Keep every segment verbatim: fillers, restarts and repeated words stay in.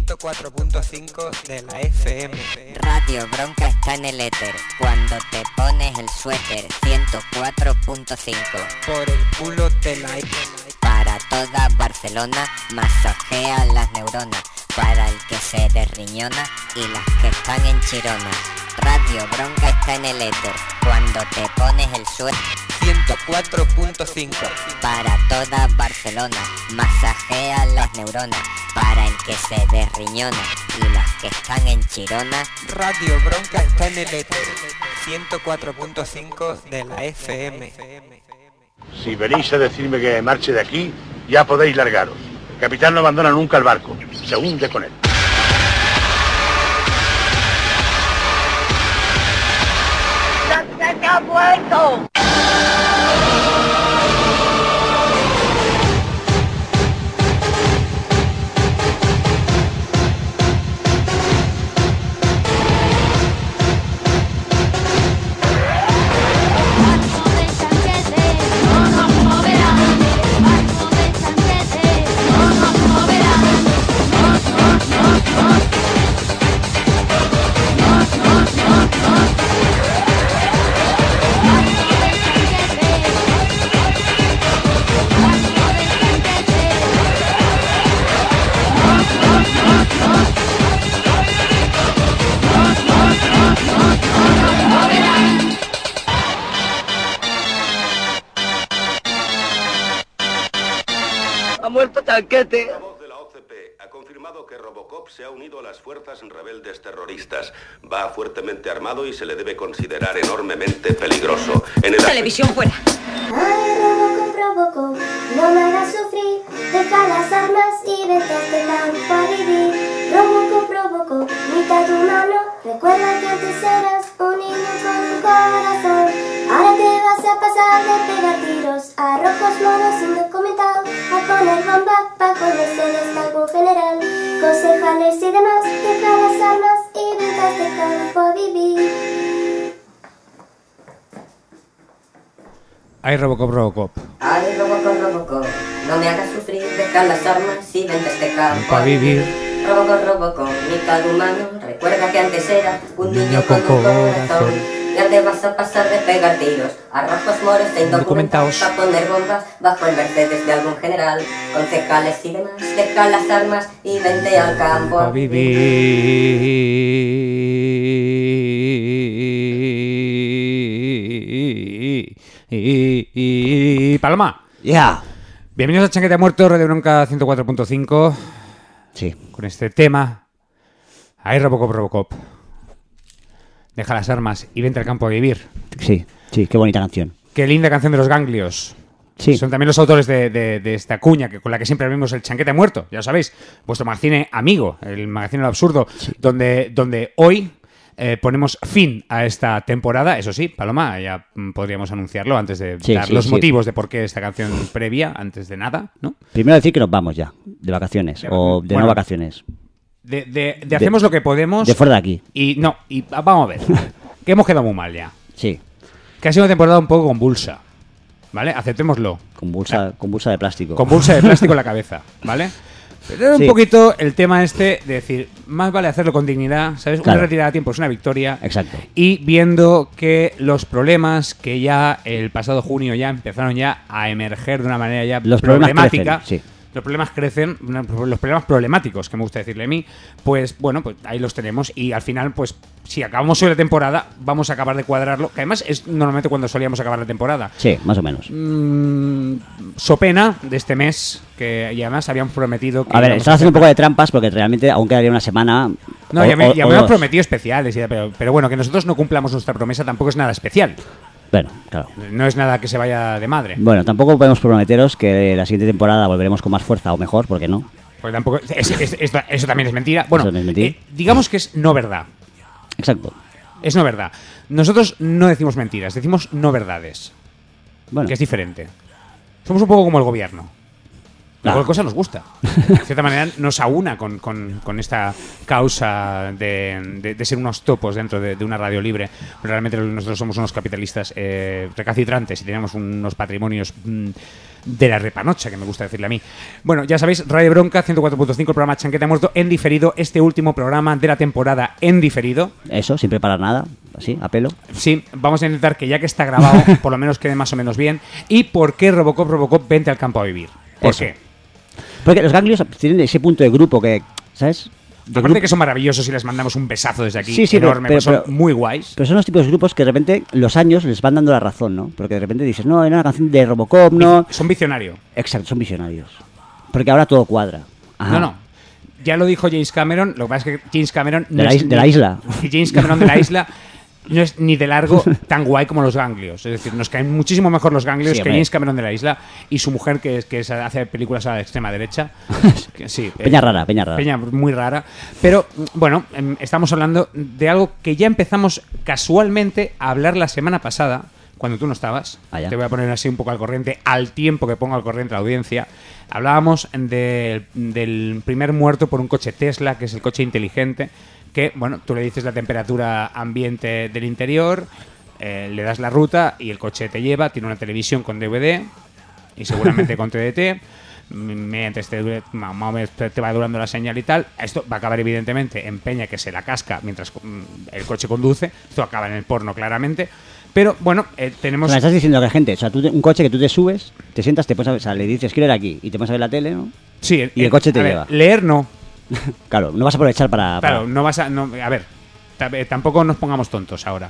ciento cuatro punto cinco de la F M. Radio Bronca está en el éter. Cuando te pones el suéter, ciento cuatro punto cinco. Por el culo te la... Para toda Barcelona, masajea las neuronas. Para el que se desriñona y las que están en Chirona. Radio Bronca está en el éter. Cuando te pones el suéter, ciento cuatro punto cinco. Para toda Barcelona, masajea las neuronas. Para el que se desriñona y las que están en Chirona. Radio Bronca está en el éter. ciento cuatro punto cinco de la F M. Si venís a decirme que marche de aquí, ya podéis largaros. El capitán no abandona nunca el barco, se hunde con él. ¡Se te ha muerto! ¡Ha muerto Chanquete! La voz de la O C P ha confirmado que Robocop se ha unido a las fuerzas rebeldes terroristas. Va fuertemente armado y se le debe considerar enormemente peligroso. En el Televisión fuera. Ay, Robocop, Robocop, no me hagas sufrir. Deja las armas y vete a este campo a vivir. Robocop, Robocop, mitad humano. Recuerda que antes eras un niño con un corazón. Ahora te vas a pasar de pegar tiros a rojos monos indocumentados, a poner bomba pa' ponerse de estanco general. Concejales y demás, deja las armas y vete a este campo a vivir. Ay, Robocop, Robocop. Ay, Robocop, Robocop, no me hagas sufrir, deja las armas y vente a este campo Pa' vivir. Robocop, Robocop, mitad humano. Recuerda que antes era un niño con un corazón. Ya te vas a pasar de pegar tiros a rojos moros e indocumentados, a poner bombas bajo el Mercedes de algún general. Concejales y demás, deja las armas y vente al campo A vivir. Y, y, Paloma. Ya. Yeah. Bienvenidos a Chanquete Muerto, Radio Bronca ciento cuatro punto cinco. Sí. Con este tema. Ahí Robocop, Robocop. Deja las armas y vente al campo a vivir. Sí, sí, qué bonita canción. Qué linda canción de los Ganglios. Sí. Son también los autores de, de, de esta cuña que, con la que siempre abrimos el Chanquete Muerto. Ya lo sabéis, vuestro magazine amigo, el magazine del absurdo, sí. donde, donde hoy eh, ponemos fin a esta temporada. Eso sí, Paloma, ya podríamos anunciarlo antes de sí, dar sí, los sí. motivos de por qué esta canción previa, antes de nada, ¿no? Primero decir que nos vamos ya, de vacaciones, de, o de bueno, no vacaciones. De, de, de hacemos de, lo que podemos. De fuera de aquí. Y no, y vamos a ver. Que hemos quedado muy mal ya. Sí. Que ha sido una temporada un poco convulsa. ¿Vale? Aceptémoslo. Convulsa, convulsa de plástico. Convulsa de plástico en la cabeza. ¿Vale? Pero era sí. un poquito el tema este de decir, más vale hacerlo con dignidad, ¿sabes? Claro. Una retirada a tiempo es una victoria. Exacto. Y viendo que los problemas que ya el pasado junio ya empezaron ya a emerger de una manera ya los problemática. Crecen, sí. Los problemas crecen, los problemas problemáticos, que me gusta decirle a mí, pues bueno, pues ahí los tenemos y al final, pues si acabamos hoy la temporada, vamos a acabar de cuadrarlo, que además es normalmente cuando solíamos acabar la temporada. Sí, más o menos. Mm, so pena de este mes, que y además habíamos prometido que... A ver, estaba haciendo un poco de trampas porque realmente aún quedaría una semana... No, o, ya me, o, ya o me hemos dos. prometido especiales, pero, pero bueno, que nosotros no cumplamos nuestra promesa tampoco es nada especial. Bueno, claro. No es nada que se vaya de madre. Bueno, tampoco podemos prometeros que la siguiente temporada volveremos con más fuerza o mejor, porque no. Porque tampoco es, es, es, eso también es mentira. Bueno, es mentira. Eh, digamos que es no verdad. Exacto. Es no verdad. Nosotros no decimos mentiras, decimos no verdades. Bueno. Que es diferente. Somos un poco como el gobierno. La Ah. cosa nos gusta. De cierta manera nos aúna con, con, con esta causa de, de, de ser unos topos dentro de, de una radio libre. Pero realmente nosotros somos unos capitalistas eh, recalcitrantes y tenemos unos patrimonios mmm, de la repanocha, que me gusta decirle a mí. Bueno, ya sabéis, Radio Bronca, ciento cuatro punto cinco, el programa Chanquete Muerto en diferido, este último programa de la temporada en diferido. Eso, sin preparar nada, así, a pelo. Sí, vamos a intentar que ya que está grabado, por lo menos quede más o menos bien. ¿Y por qué Robocop, Robocop, vente al campo a vivir? ¿Por Eso. qué? Porque los ganglios tienen ese punto de grupo que, ¿sabes? De Aparte grupo- de que son maravillosos y les mandamos un besazo desde aquí, Sí, sí, pero- enorme, pero- pues son pero- muy guays. Pero son los tipos de grupos que de repente los años les van dando la razón, ¿no? Porque de repente dices, no, era una canción de Robocop, no. Son visionario. Exacto, son visionarios. Porque ahora todo cuadra. Ajá. No, no. Ya lo dijo James Cameron, lo que pasa es que James Cameron... De la is- de la isla. Y James Cameron de la isla no es ni de largo tan guay como los ganglios. Es decir, nos caen muchísimo mejor los ganglios Sí, que hombre. James Cameron de la isla y su mujer, que, es, que es- hace películas a la extrema derecha. Que sí, Peña eh, rara, peña rara. Peña muy rara. Pero, bueno, em, estamos hablando de algo que ya empezamos casualmente a hablar la semana pasada, cuando tú no estabas. Ah, ya. Te voy a poner así un poco al corriente, al tiempo que pongo al corriente a la audiencia. Hablábamos de- del primer muerto por un coche Tesla, que es el coche inteligente, que, bueno, tú le dices la temperatura ambiente del interior, eh, le das la ruta y el coche te lleva, tiene una televisión con D V D y seguramente con T D T. Mediante este dure- ma- más o menos te te va durando la señal y tal. Esto va a acabar evidentemente en peña que se la casca mientras mm, el coche conduce. Esto acaba en el porno claramente. Pero bueno, eh, tenemos... O sea, estás diciendo que gente, o sea, tú te- un coche que tú te subes, te sientas, te pones a ver, o sea, le dices, quiero ir aquí, y te pones a ver la tele, ¿no? Sí, y el coche te a ver, lleva. leer no. Claro, no vas a aprovechar para... para- Claro, no vas a... no- a ver, ta- eh, tampoco nos pongamos tontos ahora.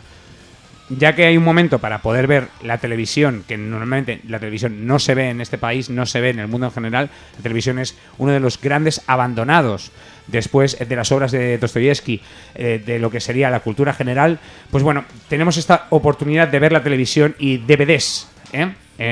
Ya que hay un momento para poder ver la televisión, que normalmente la televisión no se ve en este país, no se ve en el mundo en general, la televisión es uno de los grandes abandonados después de las obras de Dostoyevsky, eh, de lo que sería la cultura general. Pues bueno, tenemos esta oportunidad de ver la televisión y D V Ds. ¿eh?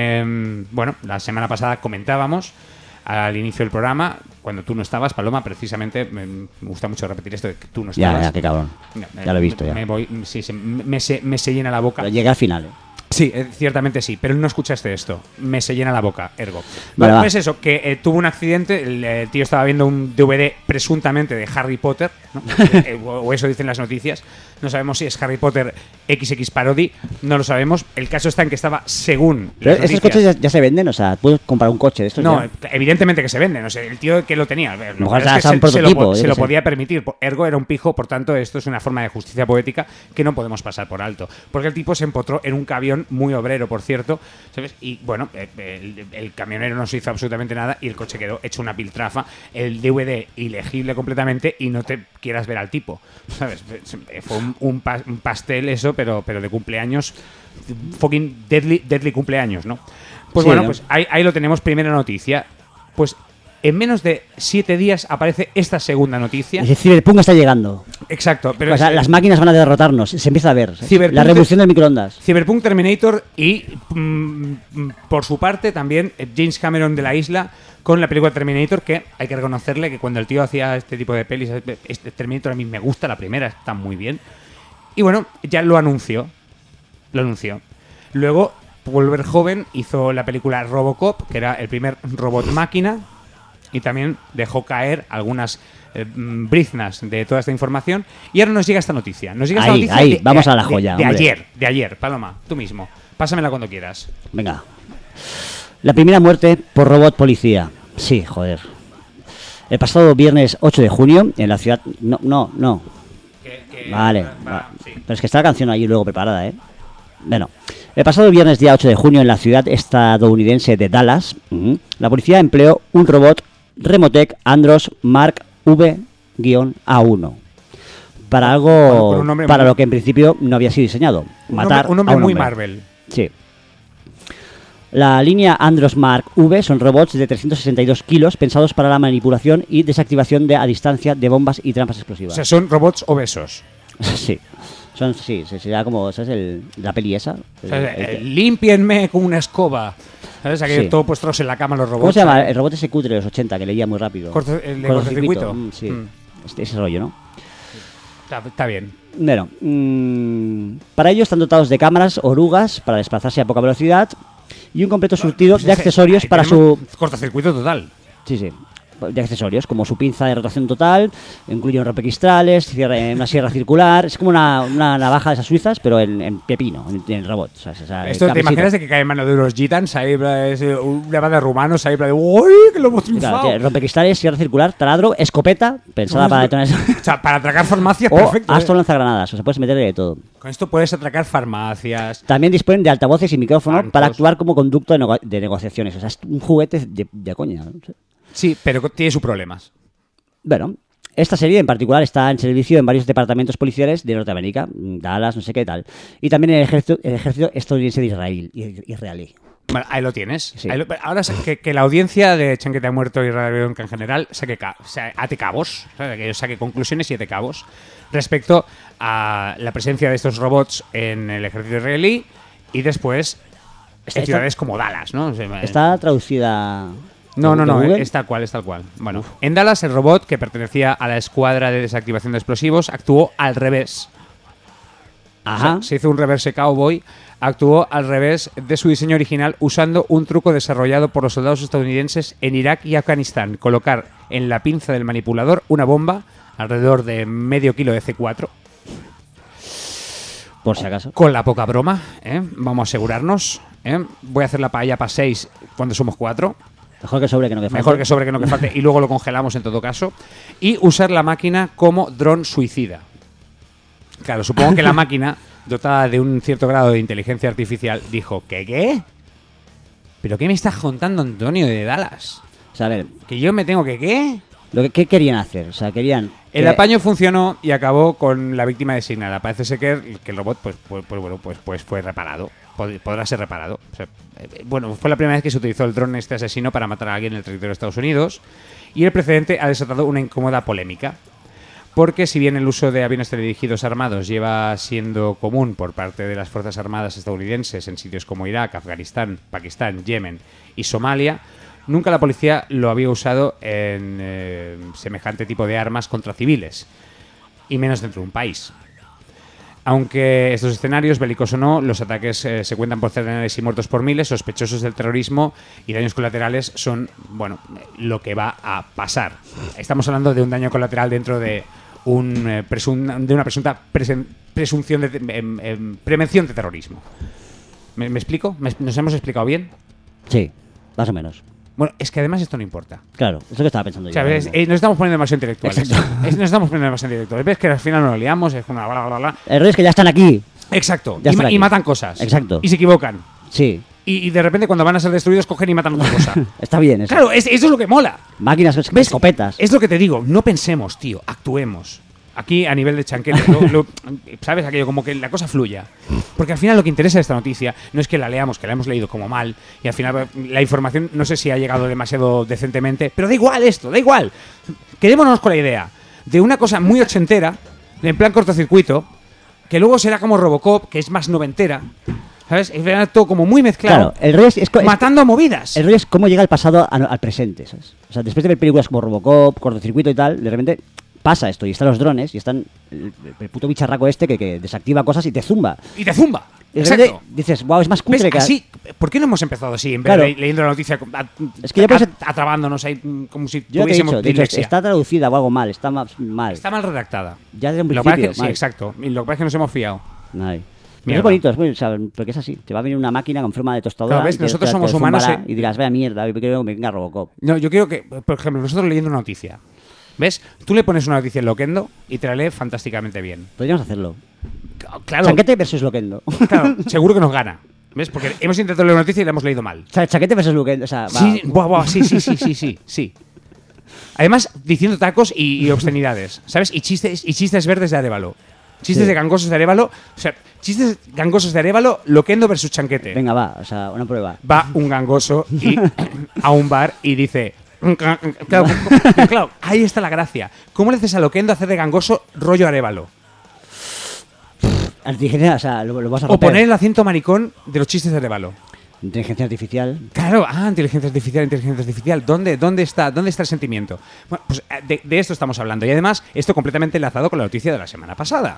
Em, bueno, la semana pasada comentábamos al inicio del programa, cuando tú no estabas, Paloma, precisamente, me, me gusta mucho repetir esto de que tú no Ya, estabas. ya, qué cabrón. No, Ya lo he visto, ya. Me voy, sí, sí, me, se, me se llena la boca. Pero llegué al final, ¿eh? Sí, eh, ciertamente sí, pero no escuchaste esto. Me se llena la boca, ergo. Vale, Bueno, va. pues eso, que eh, tuvo un accidente, el, eh, tío estaba viendo un D V D presuntamente de Harry Potter, ¿no? Eh, o, o eso dicen las noticias. No sabemos si es Harry Potter equis equis Parody, no lo sabemos. El caso está en que estaba, según Pero las estos noticias- coches ya, ya se venden, o sea, puedes comprar un coche de estos. no, ya? evidentemente que se venden. O sea, el tío que lo tenía. a ver, lo mejor que pasa es era que un se, se lo, prototipo, po- yo se qué lo sé. podía permitir. Ergo era un pijo, por tanto, esto es una forma de justicia poética que no podemos pasar por alto. Porque el tipo se empotró en un camión muy obrero, por cierto, ¿sabes? Y bueno, eh, el, el camionero no se hizo absolutamente nada y el coche quedó hecho una piltrafa. El D V D ilegible completamente y no te quieras ver al tipo, ¿sabes? Fue un, un, pa- un pastel eso, pero, pero de cumpleaños. Fucking deadly, deadly cumpleaños, ¿no? Pues Sí, bueno, ¿no? pues ahí, ahí lo tenemos, primera noticia. Pues en menos de siete días aparece esta segunda noticia. Es decir, el Cyberpunk está llegando. Exacto, pero o sea, es- las máquinas van a derrotarnos, se empieza a ver. Cyberpunk- La revolución del microondas. Cyberpunk Terminator y, mm, mm, por su parte, también eh, James Cameron de la isla con la película Terminator, que hay que reconocerle que cuando el tío hacía este tipo de pelis, este Terminator a mí me gusta, la primera está muy bien. Y bueno, ya lo anunció. Lo anunció. Luego, Paul Joven hizo la película Robocop, que era el primer robot máquina, y también dejó caer algunas eh, mm, briznas de toda esta información. Y ahora nos llega esta noticia. Nos llega esta Ahí, noticia ahí, de- vamos de- a la de- joya, De, hombre. ayer, de ayer, Paloma, tú mismo. Pásamela cuando quieras. Venga. La primera muerte por robot policía. Sí, joder. El pasado viernes ocho de junio, en la ciudad... No, no, no. Que- que- Vale. va- va. sí. Pero es que está la canción ahí luego preparada, ¿eh? Bueno. El pasado viernes día ocho de junio, en la ciudad estadounidense de Dallas, ujú, la policía empleó un robot Remotec Andros Mark V-A uno. Para Con- algo... con un nombre para muy- lo que en principio no había sido diseñado. Un Matar nombre, un nombre a un muy hombre. Marvel. Sí. La línea Andros Mark V son robots de trescientos sesenta y dos kilos pensados para la manipulación y desactivación de a distancia de bombas y trampas O explosivas. sea, son robots obesos. Sí. Son, sí, se- sería como, ¿sabes? El, la peli esa. O sea, El- eh, el- límpienme con una escoba. ¿Sabes? Aquello Sí. todo puestos en la cama los robots. ¿Cómo se llama? ¿sabes? El robot ese cutre de los ochenta que leía muy rápido. Corto- el de Cortocircuito. cortocircuito. Mm, sí. Mm. Este- ese rollo, ¿no? Está, está bien. Bueno, mm, para ello están dotados de cámaras orugas para desplazarse a poca velocidad y un completo surtido de accesorios Ahí para su... tenemos cortocircuito total. Sí, sí. de accesorios, como su pinza de rotación total, incluye un rompecristales, cierre- una sierra circular, es como una, una navaja de esas suizas, pero en, en pepino, en, en robot. O sea, o sea, Esto te cabecita. imaginas de que cae en mano de unos gitans, ahí es, eh, una banda de rumanos, ahí en plan de ¡uy, que lo hemos Claro, triunfado! tiene rompecristales, sierra circular, taladro, escopeta, pensada para detonar. O sea, para atracar farmacias, O perfecto. ¿eh? Astro lanzagranadas, o sea, puedes meterle de todo. Con esto puedes atracar farmacias. También disponen de altavoces y micrófono Bancos. para actuar como conducto de, nego- de negociaciones. O sea, es un juguete de, de coña. ¿no? Sí, pero tiene sus problemas. Bueno, esta serie en particular está en servicio en varios departamentos policiales de Norteamérica, Dallas, no sé qué tal. Y también en el ejército, el ejército estadounidense de Israel, israelí. Bueno, ahí lo tienes. Sí. Ahí lo- ahora que, que la audiencia de Chanquete ha muerto y Radio Bronca en general saque, ca- o sea, ate cabos, o sea, que saque conclusiones y ate cabos respecto a la presencia de estos robots en el ejército israelí y después en Está- ciudades como Dallas, ¿no? O sea, Está traducida... No, no, de no, Google. es tal cual, es tal cual. Bueno, en Dallas el robot que pertenecía a la escuadra de desactivación de explosivos actuó al revés. Ajá. O sea, se hizo un reverse cowboy, actuó al revés de su diseño original usando un truco desarrollado por los soldados estadounidenses en Irak y Afganistán. Colocar en la pinza del manipulador una bomba alrededor de medio kilo de C cuatro. Por si acaso. Con la poca broma, ¿eh? Vamos a asegurarnos. ¿eh? Voy a hacer la paella para seis cuando somos cuatro. Mejor que sobre que no que falte. Mejor que sobre que no que falte. Y luego lo congelamos en todo caso. Y usar la máquina como dron suicida. Claro, supongo que la máquina, dotada de un cierto grado de inteligencia artificial, dijo, ¿qué qué? ¿Pero qué me estás contando, Antonio, de Dallas? O sea, a ver, ¿Que yo me tengo que qué? lo que, ¿qué querían hacer? O sea, querían... El que- apaño funcionó y acabó con la víctima designada. Parece ser que, que el robot pues, pues, pues, bueno, pues, pues fue reparado. Pod- Podrá ser reparado. O sea, eh, bueno, fue la primera vez que se utilizó el dron este asesino para matar a alguien en el territorio de Estados Unidos. Y el precedente ha desatado una incómoda polémica. Porque si bien el uso de aviones teledirigidos armados lleva siendo común por parte de las Fuerzas Armadas estadounidenses en sitios como Irak, Afganistán, Pakistán, Yemen y Somalia, nunca la policía lo había usado en eh, semejante tipo de armas contra civiles, y menos dentro de un país. Aunque estos escenarios, bélicos o no, los ataques eh, se cuentan por centenares y muertos por miles, sospechosos del terrorismo y daños colaterales son, bueno, lo que va a pasar. Estamos hablando de un daño colateral dentro de, un, eh, presun- de una presunta presen- presunción de em, em, prevención de terrorismo. ¿Me, me explico? ¿Me- ¿Nos hemos explicado bien? Sí, más o menos. Bueno, es que además esto no importa. Claro, es lo que estaba pensando O yo. sea, ahora ves, mismo. eh, nos estamos poniendo demasiado intelectuales. Exacto. Es- nos estamos poniendo demasiado intelectuales. Ves que al final nos lo liamos, es una bla, bla, bla. El rollo es que ya están aquí. Exacto. Ya Y, están ma- y aquí. matan cosas. Exacto. Y se equivocan. Sí, Y, y de repente cuando van a ser destruidos cogen y matan otra cosa. está bien eso. Claro, es- eso es lo que mola. Máquinas, ¿Ves? escopetas. Es lo que te digo, no pensemos, tío, actuemos. Aquí a nivel de chanquete, lo- lo- ¿sabes? Aquello, como que la cosa fluya. Porque al final lo que interesa de esta noticia no es que la leamos, que la hemos leído como mal, y al final la información no sé si ha llegado demasiado decentemente, pero da igual esto, da igual. Quedémonos con la idea de una cosa muy ochentera, en plan cortocircuito, que luego será como Robocop, que es más noventera, ¿sabes? Es todo como muy mezclado, Claro, el rollo es, es co- es- matando a movidas. el rollo es cómo llega el pasado a- al presente, ¿sabes? O sea, después de ver películas como Robocop, Cortocircuito y tal, de repente pasa esto y están los drones y están el, el puto bicharraco este que, que desactiva cosas y te zumba. Y te zumba. Y de repente Exacto. dices, wow, es más cutre ¿Ves? que... Así, ¿por qué no hemos empezado así? En vez Claro. de leyendo la noticia a- Es que ya puedes- a- atrabándonos ahí mm, como si Yo te he tuviésemos dicho, de hecho, dislexia. está traducida o algo mal, está más mal. Está mal redactada. Ya desde un Lo que pasa principio, es que- sí, mal. exacto. Y lo que pasa es que nos hemos fiado. Ay. Pero Mierda. es bonito, es bonito, o sea, porque es así. Te va a venir una máquina con forma de tostadora. Claro, ¿ves? y te- Nosotros te- somos te humanos, zumbará eh. Y dirás, vaya mierda, yo quiero que me venga Robocop. No, yo quiero que, por ejemplo, nosotros leyendo una noticia, ¿ves? Tú le pones una noticia en Loquendo y te la lee fantásticamente bien. Podríamos hacerlo. Claro, Chaquete versus Loquendo. claro, seguro que nos gana. ¿Ves? Porque hemos intentado leer una noticia y la hemos leído mal. O sea, Chaquete versus Loquendo. O sea, va. Sí, buah, buah, sí, sí, sí, sí, sí, sí. Además, diciendo tacos y, y obscenidades, ¿sabes? Y chistes, y chistes verdes de Arévalo. Chistes Sí. de gangosos de Arévalo. O sea, chistes gangosos de Arévalo, Loquendo versus Chanquete. Venga, va, o sea, una prueba. Va un gangoso y, a un bar y dice... Claro, claro, ahí está la gracia. ¿Cómo le haces a Loquendo hacer de gangoso rollo Arévalo? Inteligencia, o sea, lo, lo vas a O romper. poner el acento maricón de los chistes de Arévalo. Inteligencia artificial. Claro, ah, inteligencia artificial, inteligencia artificial. ¿Dónde, dónde, está, dónde está el sentimiento? Bueno, pues eh, de, de esto estamos hablando. Y además, esto completamente enlazado con la noticia de la semana pasada.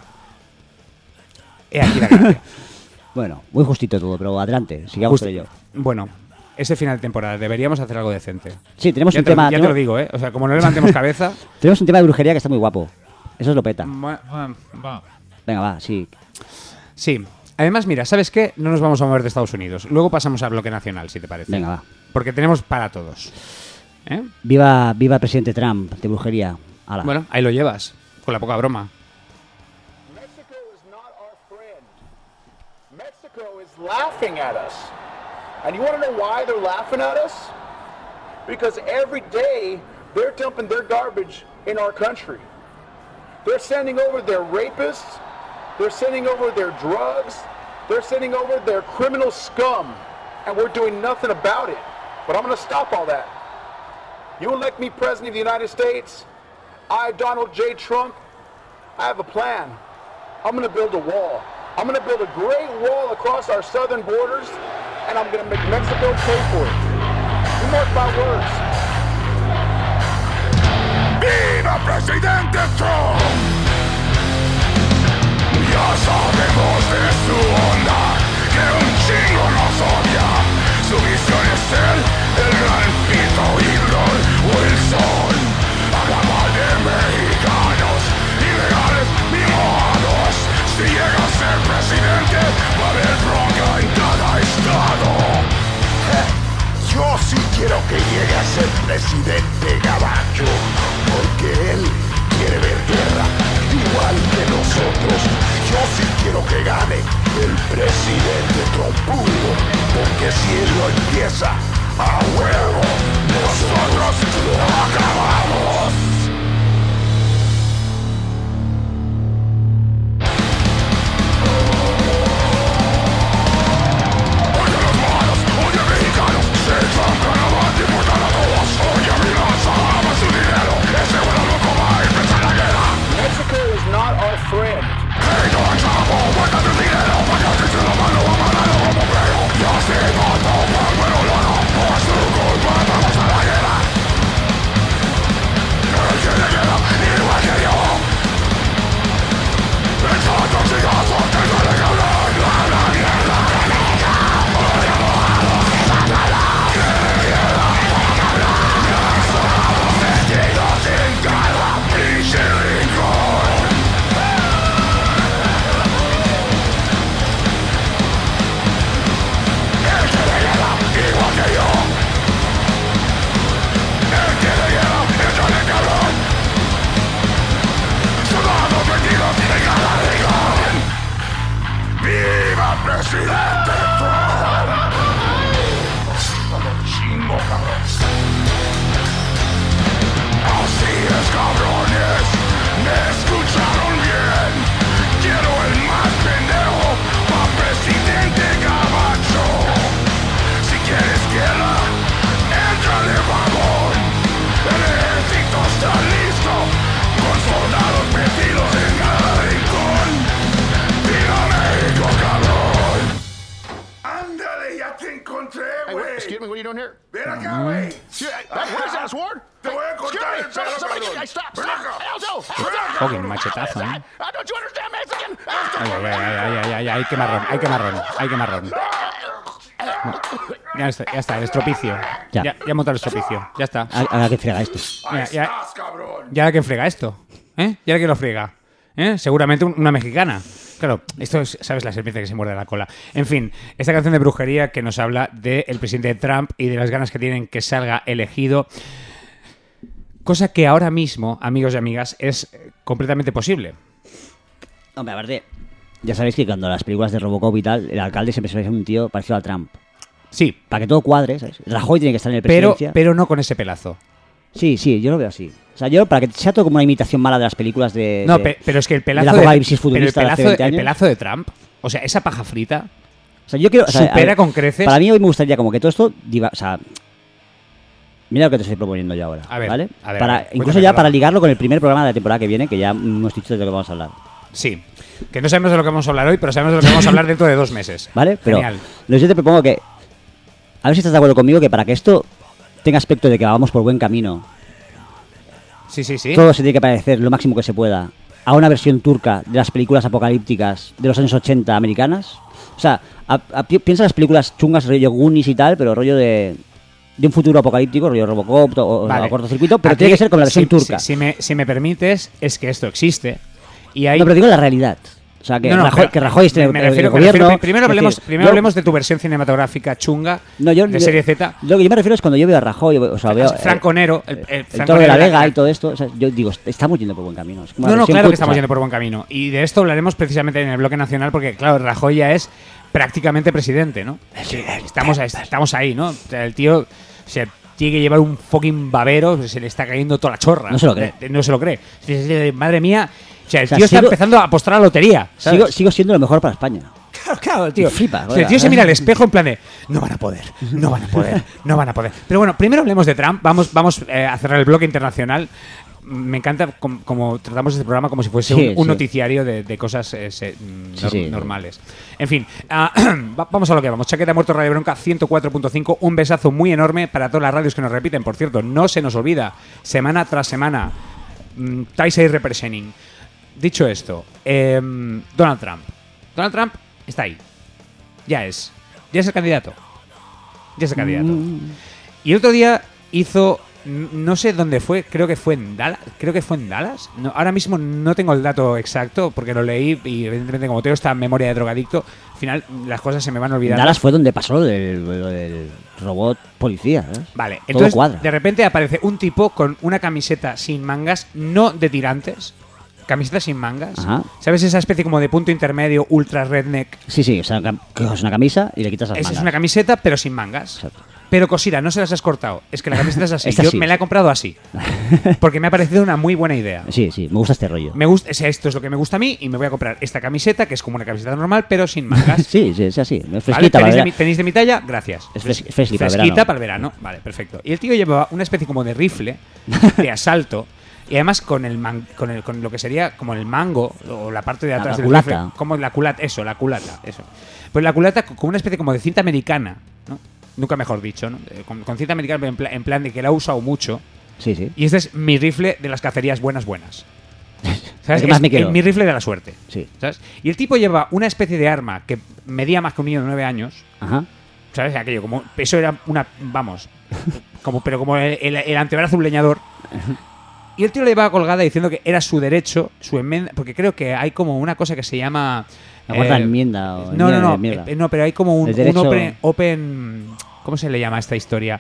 He aquí la gracia. Bueno, muy justito todo, pero adelante, sigamos Justo- con ello. Bueno, ese final de temporada deberíamos hacer algo decente. Sí, tenemos ya un te, tema... Ya tenemos... te lo digo, ¿eh? O sea, como no levantemos cabeza... tenemos un tema de brujería que está muy guapo. Eso es lo peta. Va, va. Venga, va, sí. Sí. Además, mira, ¿sabes qué? No nos vamos a mover de Estados Unidos. Luego pasamos al bloque nacional, si te parece. Venga, va. Porque tenemos para todos. ¿Eh? Viva, viva el presidente Trump, de brujería. Ala. Bueno, ahí lo llevas, con la poca broma. Mexico is not our friend. Mexico is laughing at us. And you want to know why they're laughing at us? Because every day they're dumping their garbage in our country. They're sending over their rapists, they're sending over their drugs, they're sending over their criminal scum, and we're doing nothing about it. But I'm going to stop all that. You elect me President of the United States, I, Donald J. Trump, I have a plan. I'm going to build a wall. I'm going to build a great wall across our southern borders, and I'm going to make Mexico pay for it. You mark my words. ¡Viva Presidente Trump! Ya sabemos de su onda, que un chingo nos odia. Su visión es ser el gran Pito Hitler Wilson. Habla mal de mexicanos, ilegales ni mojados. Si llega a ser presidente, va a haber bronca en cada estado. Yo sí quiero que llegue a ser presidente gabacho, porque él quiere ver guerra, igual que nosotros. Yo sí quiero que gane el presidente trompudo, porque si él lo empieza, a huevo, nosotros lo acabamos. Mexico is not our friend. Presidente Trump. Chingo, cabrón. Así es, cabrones. Me escucharon bien. Quiero el más pendejo pa' presidente gabacho. Si quieres guerra, éntrale, vagón. El ejército está listo, con soldados metidos en cada rincón. ¡Viva México, cabrón! ¡Ándale, ya te encontré, güey! Hey, excuse me, what are you doing here? ¡Ven acá, güey! What is that, sword? Te voy a cortar el pelo, cabrón. Hey, stop, ¡Ven stop! acá! Aldo, Aldo! Fucking machetazo, ¿eh? Uh, don't you understand Mexican? Ay, ay, ay, ay, ay, ay, ay, qué marrón, ay, qué marrón, ay, qué marrón. Ya está, ya está, el estropicio. Ya. Ya, ya he montado el estropicio, ya está. Haga que frega esto. ¡Ahí Ya, ya. estás, cabrón! ¿Y ahora quién frega esto? ¿Eh? ¿Y ahora quién lo friega? ¿Eh? Seguramente un- una mexicana. Claro, esto es, ¿sabes? La serpiente que se muerde la cola. En fin, esta canción de brujería que nos habla del presidente Trump y de las ganas que tienen que salga elegido. Cosa que ahora mismo, amigos y amigas, es eh, completamente posible. Hombre, aparte, ya sabéis que cuando las películas de Robocop y tal, el alcalde siempre se ve un tío parecido a Trump. Sí, Para que todo cuadre, ¿sabes? Rajoy tiene que estar en el pero, presidencia. pero no con ese pelazo. Sí, sí, yo lo veo así. O sea, yo, para que sea todo como una imitación mala de las películas de... No, de- pe- pero es que el pelazo, del de, apocalipsis pero el futurista de hace pelazo, veinte el años. pelazo de Trump, o sea, esa paja frita, O sea, yo quiero... o sea, a supera ver, con creces. Para mí hoy me gustaría como que todo esto... diva- o sea, mira lo que te estoy proponiendo yo ahora, A ver, ¿vale? a ver, para, a ver, incluso cuéntame, ya Rob. para ligarlo con el primer programa de la temporada que viene, que ya hemos dicho de lo que vamos a hablar, Sí, que no sabemos de lo que vamos a hablar hoy, pero sabemos de lo que vamos a hablar dentro de dos meses. ¿vale? Pero Genial. lo que yo te propongo que... A ver si estás de acuerdo conmigo que para que esto tenga aspecto de que vamos por buen camino, Sí, sí, sí. todo se tiene que parecer lo máximo que se pueda a una versión turca de las películas apocalípticas de los años ochenta americanas, O sea, a, a, piensa en las películas chungas rollo Goonies y tal, pero rollo de... de un futuro apocalíptico, rollo Robocop o, vale. o cortocircuito, pero Aquí, tiene que ser como la versión si, turca. Si, si, me, si me permites, es que esto existe. Y hay... No, pero digo la realidad. O sea, que, no, no, Rajoy, pero, que Rajoy esté me en el refiero, gobierno... me refiero, primero hablemos, decir, primero yo, hablemos de tu versión cinematográfica chunga no, yo, de yo, serie Z. Lo que yo me refiero es cuando yo veo a Rajoy, o sea, veo... Franco Nero, el, el, el Franco Toro de la Nero, Vega la, y todo esto, o sea, yo digo, estamos yendo por buen camino. Es como no, la no, versión claro que put- estamos o sea, yendo por buen camino. Y de esto hablaremos precisamente en el bloque nacional, porque, claro, Rajoy ya es prácticamente presidente, ¿no? Estamos, estamos ahí, ¿no? O sea, el tío se tiene que llevar un fucking babero, se le está cayendo toda la chorra. No se lo cree. No se lo cree. Madre mía... O sea, el O sea, tío está sigo- empezando a apostar a la lotería. ¿sabes? Sigo, sigo siendo lo mejor para España. Claro, claro, el tío. Y flipa, O sea, el tío se mira al espejo en plan de no van a poder, no van a poder, no van a poder. Pero bueno, primero hablemos de Trump. Vamos, vamos eh, a cerrar el bloque internacional. Me encanta com- como tratamos este programa como si fuese Sí, un, un sí. noticiario de, de cosas eh, se- mm, Sí, nor- sí. normales. En fin, ah, va- vamos a lo que vamos. Chaqueta Muerto, Radio Bronca ciento cuatro punto cinco. Un besazo muy enorme para todas las radios que nos repiten. Por cierto, no se nos olvida, semana tras semana, mm, Taisei Representing. Dicho esto, eh, Donald Trump. Donald Trump está ahí. Ya es. Ya es el candidato. Ya es el candidato. Y el otro día hizo... n- No sé dónde fue, creo que fue en Dallas. Creo que fue en Dallas. No, ahora mismo no tengo el dato exacto porque lo leí y evidentemente como tengo esta memoria de drogadicto, al final las cosas se me van olvidando. Dallas fue donde pasó lo del, lo del robot policía. ¿eh? Vale, Todo entonces cuadra. de repente aparece un tipo con una camiseta sin mangas, no de tirantes, camiseta sin mangas. Ajá. ¿Sabes esa especie como de punto intermedio ultra redneck? Sí, sí, o sea, cam- coges una camisa y le quitas las Esa mangas. es una camiseta pero sin mangas. Exacto. Pero cosira, no se las has cortado. Es que la camiseta es así. Es Yo así. me la he comprado así. Porque me ha parecido una muy buena idea. Sí, sí, me gusta este rollo. Me gusta, o sea, esto es lo que me gusta a mí y me voy a comprar esta camiseta que es como una camiseta normal pero sin mangas. Sí, sí, es así. Es ¿Vale? fresquita para ¿Tenéis, de ver. mi, tenéis de mi talla? Gracias. Es fres- fresqui para Fresquita verano. para el verano. Vale, perfecto. Y el tío llevaba una especie como de rifle de asalto. Y además con el, man- con el con lo que sería como el mango o la parte de La- atrás la del culata. rifle, como la culata, eso, la culata, eso. Pues la culata con con una especie como de cinta americana, ¿no? Nunca mejor dicho, ¿no? Eh, Con, con cinta americana pero en, pla- en plan de que la he usado mucho. Sí, sí. Y este es mi rifle de las cacerías buenas buenas. ¿Sabes? El que más Es me quiero. el- mi rifle de la suerte. Sí. ¿Sabes? Y el tipo lleva una especie de arma que medía más que un niño de nueve años. Ajá. ¿Sabes? Aquello, como. Eso era una. Vamos. Como, pero como el, el- el antebrazo de un leñador. Y el tío le llevaba colgada diciendo que era su derecho, su enmienda. Porque creo que hay como una cosa que se llama. La cuarta eh, enmienda. O No, no, enmienda no. de mierda. eh, no, pero hay como un, El un derecho- open, open. ¿Cómo se le llama a esta historia?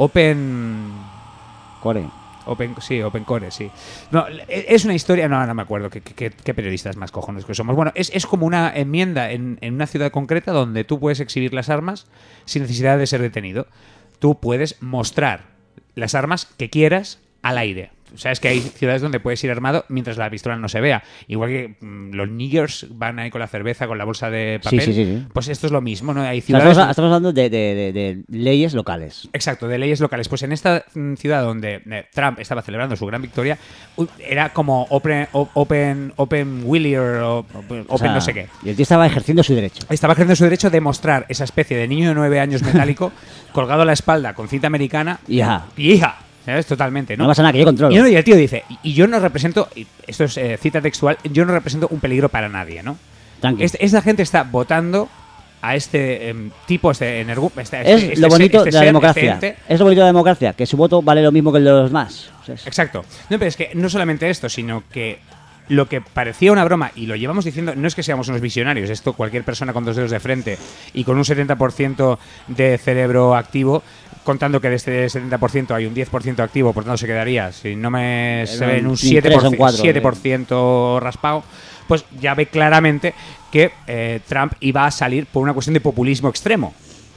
Open. Core. Open, sí, Open Core, sí. No, es una historia, no, no me acuerdo qué, qué, qué periodistas más cojones que somos. Bueno, es, es como una enmienda en, en una ciudad concreta donde tú puedes exhibir las armas sin necesidad de ser detenido. Tú puedes mostrar las armas que quieras al aire. Sabes que hay ciudades donde puedes ir armado mientras la pistola no se vea. Igual que mm, los niggers van ahí con la cerveza, con la bolsa de Sí, papel. sí, sí, sí. Pues esto es lo mismo, ¿no? Hay O sea, ciudades... estamos, estamos hablando de, de- de- de leyes locales. Exacto, de leyes locales. Pues en esta mm, ciudad donde eh, Trump estaba celebrando su gran victoria, u- era como Open o- Open Open Willier o Open, O sea, no sé qué. Y el tío estaba ejerciendo su derecho. Estaba ejerciendo su derecho de mostrar esa especie de niño de nueve años metálico colgado a la espalda con cinta americana. Y ya. Y hija, ¿sabes? Totalmente, ¿no? No pasa nada, que yo controlo. Y, no, y el tío dice, y, y yo no represento, y esto es eh, cita textual, yo no represento un peligro para nadie, ¿no? Tranqui. Este- esta gente está votando a este em, tipo, este energú- este, Es este- lo este bonito ser- de este la ser, democracia. este ente. Es lo bonito de la democracia, que su voto vale lo mismo que el de los demás. O sea, es- Exacto. No, pero es que no solamente esto, sino que lo que parecía una broma, y lo llevamos diciendo, no es que seamos unos visionarios, esto cualquier persona con dos dedos de frente y con un setenta por ciento de cerebro activo, contando que de este setenta por ciento hay un diez por ciento activo, por tanto se quedaría, si no me se ve en un un siete tres por o un ciento, cuatro, siete por ciento raspado, pues ya ve claramente que eh, Trump iba a salir por una cuestión de populismo extremo.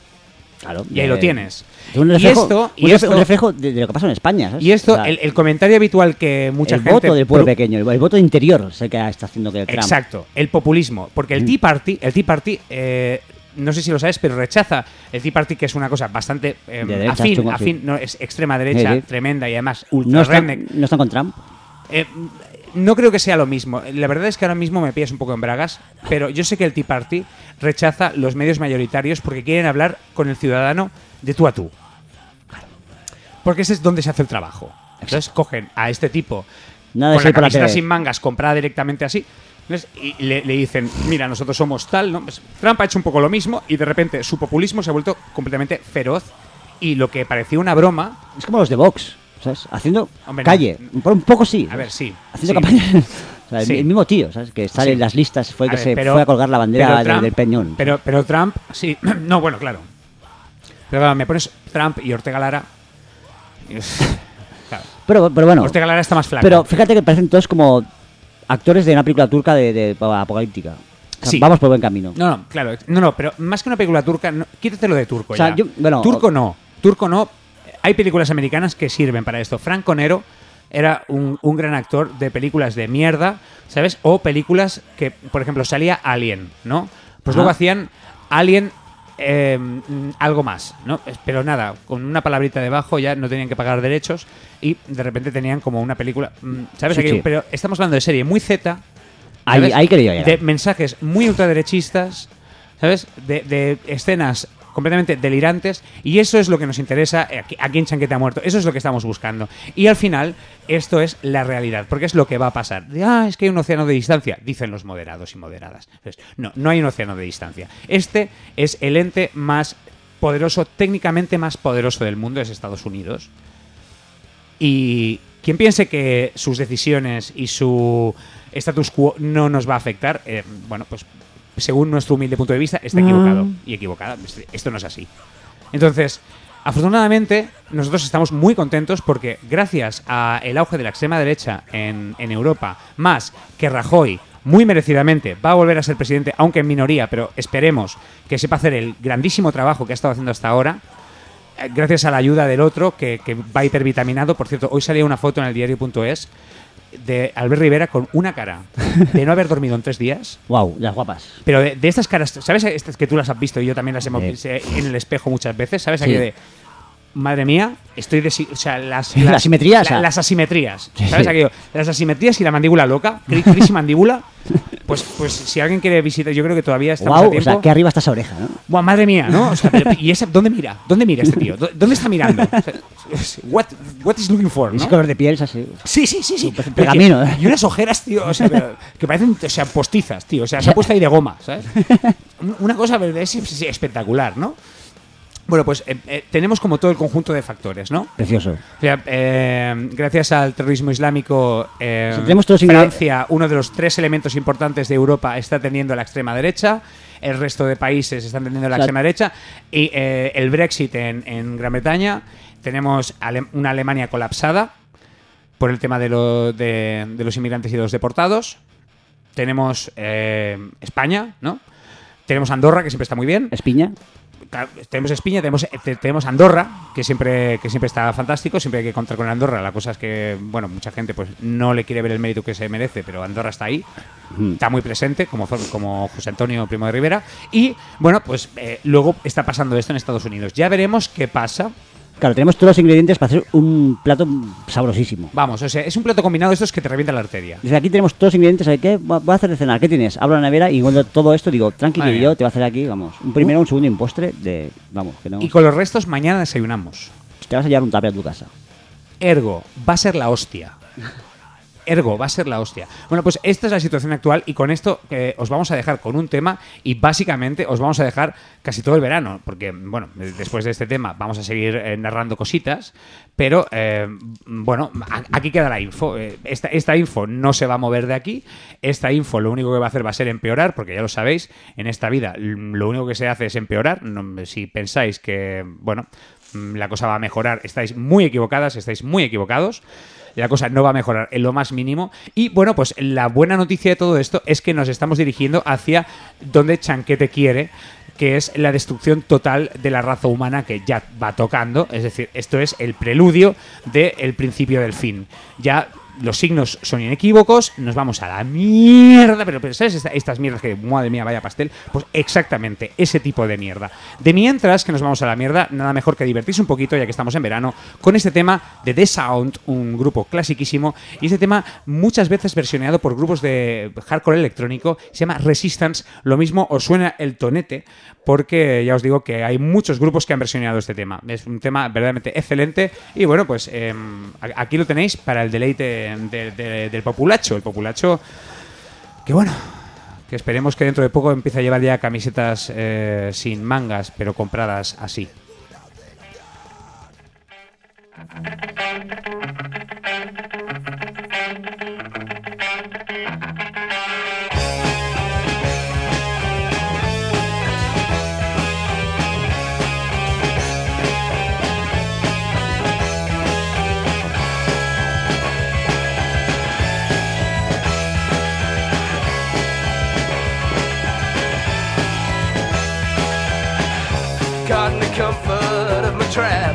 Claro. Y ahí lo tienes. Un Y reflejo, esto- y un, refe- esto- un reflejo de, de lo que pasa en España. ¿sabes? Y esto, O sea, el, el comentario habitual que mucha el gente... voto del pueblo pro- pequeño, el, el voto interior es el que está haciendo que Trump... Exacto, el populismo. Porque el Mm. Tea Party, el Tea Party, eh, no sé si lo sabes, pero rechaza el Tea Party, que es una cosa bastante eh, De derecha, afín, chungo, sí. afín, no, es extrema derecha, Sí, sí. tremenda y además ultra No están, redneck. no están con Trump. Eh, no creo que sea lo mismo. La verdad es que ahora mismo me pillas un poco en bragas, pero yo sé que el Tea Party rechaza los medios mayoritarios porque quieren hablar con el ciudadano de tú a tú. Porque ese es donde se hace el trabajo. Entonces cogen a este tipo Nada de con la salir por la camiseta tele. sin mangas comprada directamente así. Entonces, y le, le dicen, mira, nosotros somos tal, ¿no? Pues Trump ha hecho un poco lo mismo y de repente su populismo se ha vuelto completamente feroz y lo que parecía una broma... Es como los de Vox, ¿sabes? Haciendo Hombre, calle. no. Por un poco sí. A ver, sí. Haciendo sí. campaña. O sea, el, Sí. el mismo tío, ¿sabes? Que sale Sí. en las listas, fue el A que ver, se pero- fue a colgar la bandera pero del, Trump- del Peñón. Pero, pero Trump, sí. No, bueno, claro. Pero claro, me pones Trump y Ortega Lara. y es- claro. Pero, pero bueno. Ortega Lara está más flaco. Pero fíjate que parecen todos como actores de una película turca de, de apocalíptica. O sea, Sí. Vamos por buen camino. No, no, claro. No, no, pero más que una película turca, no, quítatelo de turco O sea, ya. yo- bueno, turco o- no. Turco no. Hay películas americanas que sirven para esto. Franco Nero era un, un gran actor de películas de mierda, ¿sabes? O películas que, por ejemplo, salía Alien, ¿no? Pues Ajá. luego hacían Alien eh, mm, algo más, ¿no? Pero nada, con una palabrita debajo ya no tenían que pagar derechos y de repente tenían como una película, mm, ¿sabes? Sí, Aquello- sí. Pero estamos hablando de serie muy Z, Ahí, ¿sabes? ahí quería llegar. De mensajes muy ultraderechistas, ¿sabes? De, de escenas completamente delirantes y eso es lo que nos interesa aquí, aquí en Chanquete ha muerto. Eso es lo que estamos buscando. Y al final, esto es la realidad, porque es lo que va a pasar. De, ah, es que hay un océano de distancia, dicen los moderados y moderadas. Entonces, no, no hay un océano de distancia. Este es el ente más poderoso, técnicamente más poderoso del mundo, es Estados Unidos. Y quien piense que sus decisiones y su status quo no nos va a afectar, eh, bueno, pues según nuestro humilde punto de vista, está equivocado y equivocada. Esto no es así. Entonces, afortunadamente, nosotros estamos muy contentos porque gracias al auge de la extrema derecha en, en Europa, más que Rajoy, muy merecidamente, va a volver a ser presidente, aunque en minoría, pero esperemos que sepa hacer el grandísimo trabajo que ha estado haciendo hasta ahora, eh, gracias a la ayuda del otro, que, que va hipervitaminado. Por cierto, hoy salía una foto en el diario punto es de Albert Rivera con una cara de no haber dormido en tres días. Wow, las guapas. Pero de, de estas caras, ¿sabes? Estas que tú las has visto y yo también las hemos Sí. visto en el espejo muchas veces, ¿sabes? Sí. Aquello de, madre mía, estoy de... O sea, las... La las asimetría, la- o sea. las asimetrías, Sí, ¿sabes? sí. Aquello, las asimetrías y la mandíbula loca, cri- crisis mandíbula. Pues, pues si alguien quiere visitar, yo creo que todavía estamos Wow, a o tiempo. sea, que arriba está esa oreja, ¿no? Buah, madre mía, ¿no? O sea, pero- ¿y esa, dónde mira? ¿Dónde mira este tío? ¿Dó- ¿Dónde está mirando? O sea, what, what is looking for, Ese ¿no? color de piel es así. Sí, sí, sí, sí. Parece un Pero que- pergamino, ¿eh? Y unas ojeras, tío, o sea, pero- que parecen, o sea, postizas, tío. O sea, se ha puesto ahí de goma, ¿sabes? Una cosa pero es, es espectacular, ¿no? Bueno, pues eh, eh, tenemos como todo el conjunto de factores, ¿no? Precioso. O sea, eh, gracias al terrorismo islámico, eh, Sí, tenemos todos Francia, uno de los tres elementos importantes de Europa, está tendiendo a la extrema derecha. El resto de países están tendiendo a la O sea, extrema derecha. Y eh, el Brexit en, en Gran Bretaña. Tenemos ale- una Alemania colapsada por el tema de, lo- de- de los inmigrantes y de los deportados. Tenemos eh, España, ¿no? Tenemos Andorra, que siempre está muy bien. Espiña. Claro, tenemos Espiña, tenemos, te- tenemos Andorra, que siempre, que siempre está fantástico, siempre hay que contar con Andorra. La cosa es que, bueno, mucha gente pues no le quiere ver el mérito que se merece, pero Andorra está ahí, está muy presente, como, como José Antonio Primo de Rivera. Y, bueno, pues eh, luego está pasando esto en Estados Unidos. Ya veremos qué pasa. Claro, tenemos todos los ingredientes para hacer un plato sabrosísimo. Vamos, o sea, es un plato combinado de estos que te revienta la arteria. Desde aquí tenemos todos los ingredientes. ¿Sabes qué? Voy a hacer de cenar. ¿Qué tienes? Abro la nevera y encuentro todo esto. Digo, tranqui, Madre que mía. yo te voy a hacer aquí, vamos. Un primero, un segundo y un postre de. Vamos, que no. Y con los restos mañana desayunamos. Te vas a llevar un tupper a tu casa. Ergo, va a ser la hostia. Ergo, va a ser la hostia. Bueno, pues esta es la situación actual y con esto eh, os vamos a dejar con un tema y básicamente os vamos a dejar casi todo el verano, porque, bueno, después de este tema vamos a seguir eh, narrando cositas, pero, eh, bueno, a- aquí queda la info. Eh, esta, esta info no se va a mover de aquí. Esta info lo único que va a hacer va a ser empeorar, porque ya lo sabéis, en esta vida l- lo único que se hace es empeorar. No, si pensáis que, bueno, mm, la cosa va a mejorar, estáis muy equivocadas, estáis muy equivocados. La cosa no va a mejorar en lo más mínimo. Y bueno, pues la buena noticia de todo esto es que nos estamos dirigiendo hacia donde Chanquete quiere, que es la destrucción total de la raza humana que ya va tocando. Es decir, esto es el preludio del principio del fin. Ya los signos son inequívocos, nos vamos a la mierda, pero, pero ¿sabes Esta- estas mierdas que, madre mía, vaya pastel? Pues exactamente ese tipo de mierda. De mientras que nos vamos a la mierda, nada mejor que divertirse un poquito, ya que estamos en verano, con este tema de The Sound, un grupo clasiquísimo, y este tema muchas veces versioneado por grupos de hardcore electrónico, se llama Resistance. Lo mismo os suena el tonete, porque ya os digo que hay muchos grupos que han versioneado este tema. Es un tema verdaderamente excelente, y bueno, pues eh, aquí lo tenéis para el deleite de, de, de, del populacho. El populacho que bueno, que esperemos que dentro de poco empiece a llevar ya camisetas eh, sin mangas, pero compradas así. Caught in the comfort of my trap,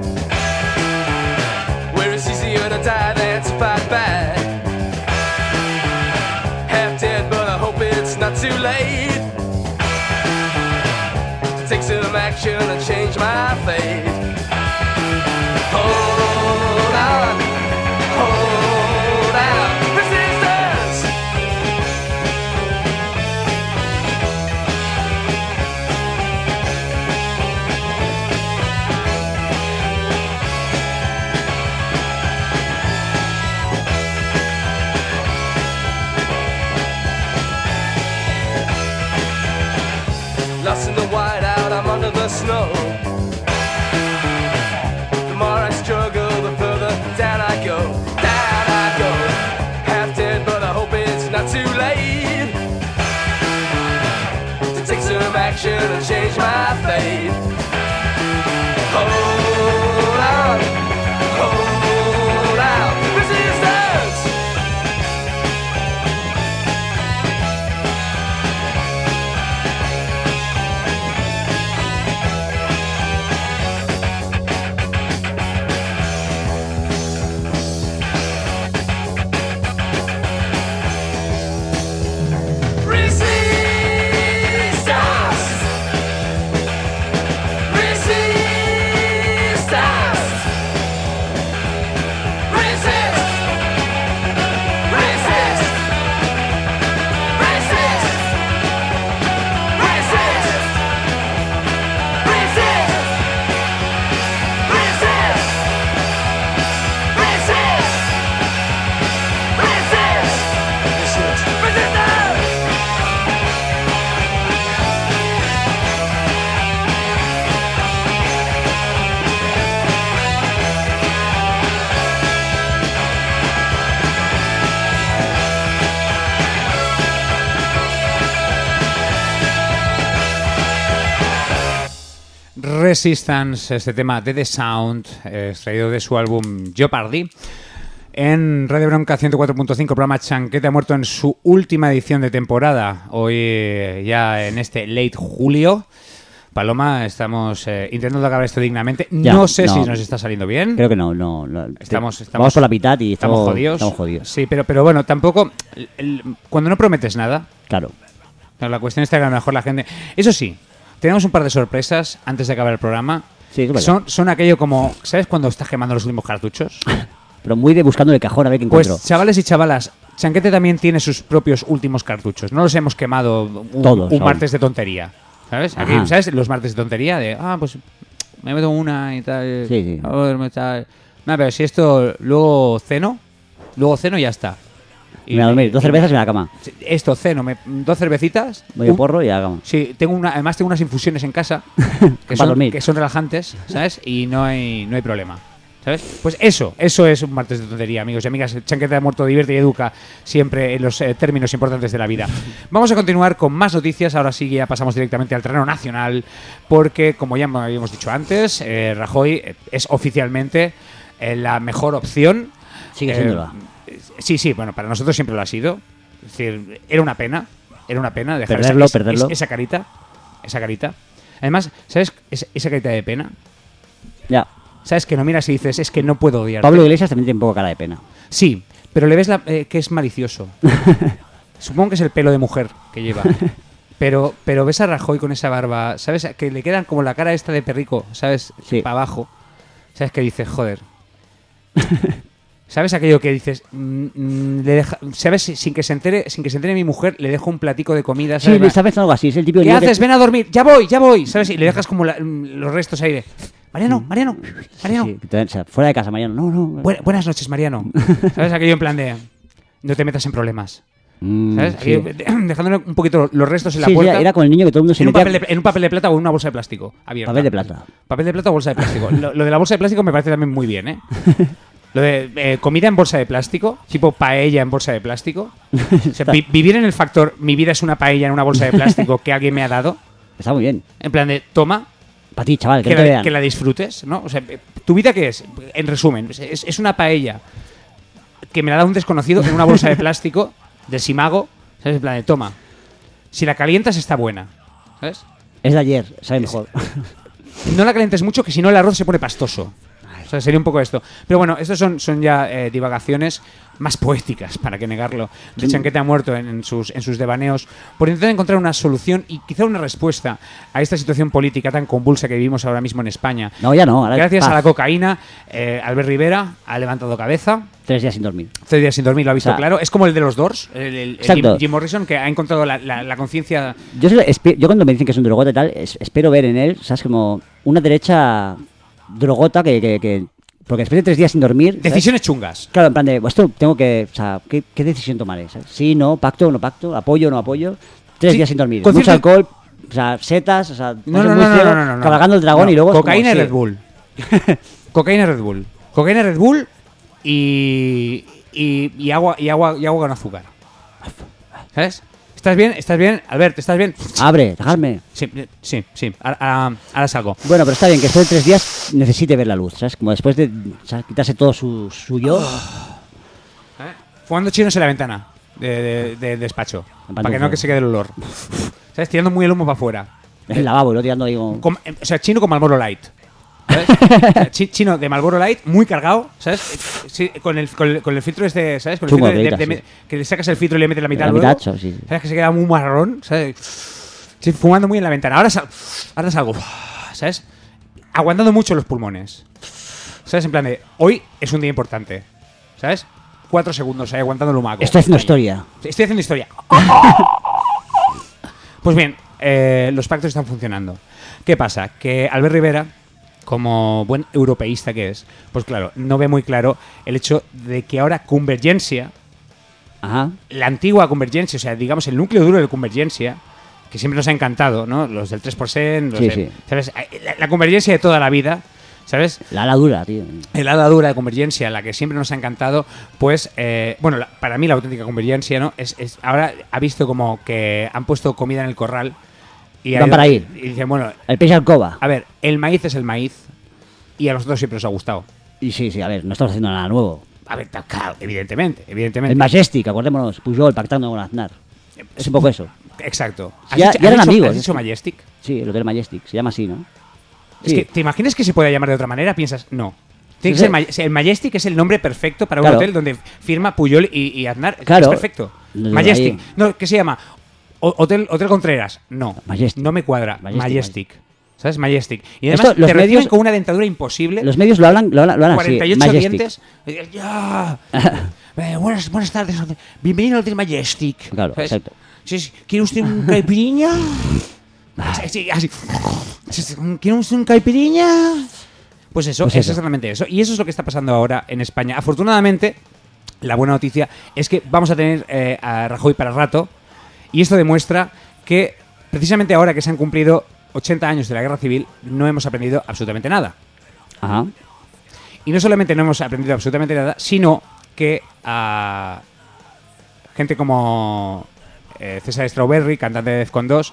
where it's easier to die than to fight back. Half dead, but I hope it's not too late to take some action and change my fate. Hold on, hold out, resistance. Lost in the whiteout, I'm under the snow. The more I struggle, the further down I go. Down I go. Half dead, but I hope it's not too late to take some action and change my fate. Hold on, hold out, resistance. Resistance, este tema de The Sound, eh, extraído de su álbum Jeopardy. En Radio Bronca ciento cuatro punto cinco, programa Chanquete ha muerto en su última edición de temporada. Hoy eh, ya en este late julio. Paloma, estamos eh, intentando acabar esto dignamente. Ya, no sé no. si nos está saliendo bien. Creo que no, no, no. Estamos, estamos, Vamos por la mitad y estamos, estamos jodidos. estamos jodidos. Sí, pero, pero bueno, tampoco... el- el- cuando no prometes nada... Claro. Pero la cuestión está que a lo mejor la gente... Eso sí, tenemos un par de sorpresas antes de acabar el programa. Sí, es verdad. Son, son aquello como... ¿Sabes cuando estás quemando los últimos cartuchos? Pero muy de buscando el cajón a ver qué encuentro. Pues chavales y chavalas, Chanquete también tiene sus propios últimos cartuchos. No los hemos quemado un, Todos, un aún. martes de tontería. ¿Sabes? Aquí, Ajá. ¿sabes? Los martes de tontería de... Ah, pues me meto una y tal. Sí, sí. a ver, me tal. No, pero si esto luego ceno, luego ceno y ya está. Me voy a dormir. Dos cervezas y me voy a la cama. Esto, ceno, me- dos cervecitas. Medio un- porro y a la cama. Sí, tengo una, además tengo unas infusiones en casa que, Para son, dormir. que son relajantes, ¿sabes? Y no hay, no hay problema. ¿Sabes? Pues eso, eso es un martes de tontería, amigos y amigas. Chanquete ha muerto, divierte y educa siempre en los eh, términos importantes de la vida. Vamos a continuar con más noticias. Ahora sí, ya pasamos directamente al terreno nacional, porque, como ya habíamos dicho antes, eh, Rajoy eh, es oficialmente eh, la mejor opción. Sigue Eh, siéndola. Sí, sí, bueno, para nosotros siempre lo ha sido. Es decir, era una pena, era una pena dejar Perderlo, esa, perderlo. esa carita, esa carita. Además, ¿sabes? Esa, esa carita de pena. Ya. ¿Sabes? Que no miras y dices, es que no puedo odiarte. Pablo Iglesias también tiene un poco cara de pena. Sí, pero le ves la, eh, que es malicioso. Supongo que es el pelo de mujer que lleva. Pero, pero ves a Rajoy con esa barba, ¿sabes? Que le quedan como la cara esta de perrico, ¿sabes? Sí. Para abajo. ¿Sabes? Que dices, joder. ¿Sabes aquello que dices? Mm, mm, le deja- ¿Sabes? Sin que se entere, sin que se entere mi mujer, le dejo un platico de comida. Sí, ¿sabes? me está pensando algo así. Es el típico ¿Qué niño que- haces? Ven a dormir. Ya voy, ya voy. ¿Sabes? Y le dejas como la- los restos ahí de... Mariano, Mariano, Mariano. Sí, sí, o sea, fuera de casa, Mariano. No, no. Bu- buenas noches, Mariano. ¿Sabes? Aquello en plan de... No te metas en problemas. Mm, ¿Sabes? sí. Aquello, dejándole un poquito los restos en la Sí, sí, puerta. era con el niño que todo el mundo se en un, metía- papel de, en un papel de plata o en una bolsa de plástico abierta. Papel de plata. Papel de plata o bolsa de plástico. Lo, lo de la bolsa de plástico me parece también muy bien, ¿eh? Lo de eh, comida en bolsa de plástico, tipo paella en bolsa de plástico. O sea, vi- vivir en el factor, mi vida es una paella en una bolsa de plástico que alguien me ha dado. Está muy bien. En plan de, toma, Para ti, chaval, que, que no te la, vean. que la disfrutes, ¿no? O sea, ¿tu vida qué es? En resumen, es, es una paella que me la da un desconocido en una bolsa de plástico del Simago, ¿sabes? En plan de, toma, si la calientas está buena, ¿sabes? Es de ayer, sabe mejor. No la calientes mucho, que si no el arroz se pone pastoso. O sea, sería un poco esto. Pero bueno, estas son, son ya eh, divagaciones más poéticas, para que negarlo, de Chanquete Muerto en, en, sus, en sus devaneos, por intentar encontrar una solución y quizá una respuesta a esta situación política tan convulsa que vivimos ahora mismo en España. No, ya no. Ahora es Gracias paz. a la cocaína, eh, Albert Rivera ha levantado cabeza. Tres días sin dormir. Tres días sin dormir, lo ha visto O sea, claro. Es como el de los Doors, el, el- el Exacto. Jim, Jim Morrison, que ha encontrado la, la- la conciencia. Yo, solo espe- yo cuando me dicen que es un drogota y tal, es- espero ver en él, ¿sabes? Como una derecha drogota que... que, que- porque después de tres días sin dormir... ¿sabes? Decisiones chungas. Claro, en plan de, pues esto tengo que... O sea, ¿qué, qué decisión tomaré? ¿sabes? Sí, no, pacto, no pacto, apoyo, no apoyo. Tres Sí, días sin dormir. con Mucho cierto- alcohol, o sea, setas, o sea... No, ser no, muy no, no, ciego, no, no, no. cabalgando el dragón No, y luego... es como, cocaína y sí. Red Bull. Cocaína y Red Bull. Cocaína y Red Bull y, y, y agua y agua y agua con azúcar. ¿Sabes? ¿Estás bien? ¿Estás bien? Albert, ¿estás bien? Abre, dejadme. Sí, sí, sí. Ahora, ahora- ahora salgo. Bueno, pero está bien que después de tres días necesite ver la luz, ¿sabes? Como después de o sea, quitarse todo su, su yo. ¿Eh? Fumando chinos en la ventana de, de- de despacho. En Para que no pantufla. que se quede el olor. ¿Sabes? Tirando muy el humo para afuera. El lavabo, y lo tirando ahí como... Com- o sea, chino con Marlboro Light. ¿Sabes? O sea, chi- chino de Marlboro Light, muy cargado, ¿sabes? Sí, con, el, con, el, con el filtro este, ¿sabes? Con el Chungo, filtro de- de- grita, de- que le sacas el filtro y le metes la mitad La luego. mitad, sí, sí. ¿Sabes? Que se queda muy marrón, ¿sabes? Sí, fumando muy en la ventana. Ahora, sal, ahora salgo, ¿sabes? Aguantando mucho los pulmones. ¿Sabes? En plan de, hoy es un día importante, ¿sabes? Cuatro segundos ahí aguantando el humaco. Estoy haciendo historia. Estoy haciendo historia. Pues bien, eh, los pactos están funcionando. ¿Qué pasa? Que Albert Rivera, como buen europeísta que es, pues claro, no ve muy claro el hecho de que ahora Convergencia, Ajá. la antigua Convergencia, o sea, digamos el núcleo duro de Convergencia, que siempre nos ha encantado, ¿no? Los del tres por ciento, los Sí, de- sí. ¿sabes? La, la Convergencia de toda la vida, ¿sabes? La ala dura, tío. El ala dura de Convergencia, la que siempre nos ha encantado, pues, eh, bueno, la- para mí la auténtica Convergencia, ¿no? Es, es- ahora ha visto como que han puesto comida en el corral y ha Van ido- para ahí. Y dicen, bueno, El pez alcoba. a ver, el maíz es el maíz y a nosotros siempre nos ha gustado. Y sí, sí, a ver, no estamos haciendo nada nuevo. A ver, ta- claro, evidentemente, evidentemente. El Majestic, acordémonos, Pujol pactando con Aznar. Es un poco eso. Exacto. Ya- dicho- ya eran dicho- amigos, ¿Has dicho es- Majestic? Sí, el Hotel Majestic, se llama así, ¿no? Es Sí. que, ¿te imaginas que se puede llamar de otra manera? Piensas, no. Tiene Sí, que ser sí. Ma- el Majestic es el nombre perfecto para un Claro. hotel donde firma Puyol y, y Aznar. Es- Claro. Es perfecto. Desde Majestic. ahí. No, ¿qué se llama? O- Hotel, Hotel Contreras. No. Majestic. No me cuadra. Majestic. Majestic, ¿Sabes? Majestic. Y Esto, además los te reciben medios- con una dentadura imposible. Los medios lo hablan, lo hablan, lo hablan así. cuarenta y ocho Majestic. dientes. Eh, Ya. Eh, buenas, buenas tardes. Bienvenido al Hotel Majestic. Claro, ¿Sabes? exacto. Sí, sí. ¿Quiere usted un caipirinha? Sí, sí, así. Sí, sí, ¿quiere usted un caipirinha? Pues eso, Pues es eso. exactamente eso. Y eso es lo que está pasando ahora en España. Afortunadamente, la buena noticia es que vamos a tener eh, a Rajoy para rato. Y esto demuestra que, precisamente ahora que se han cumplido ochenta años de la guerra civil, no hemos aprendido absolutamente nada. Ajá. Y no solamente no hemos aprendido absolutamente nada, sino que a gente como eh, César Strawberry, cantante de Defcon dos,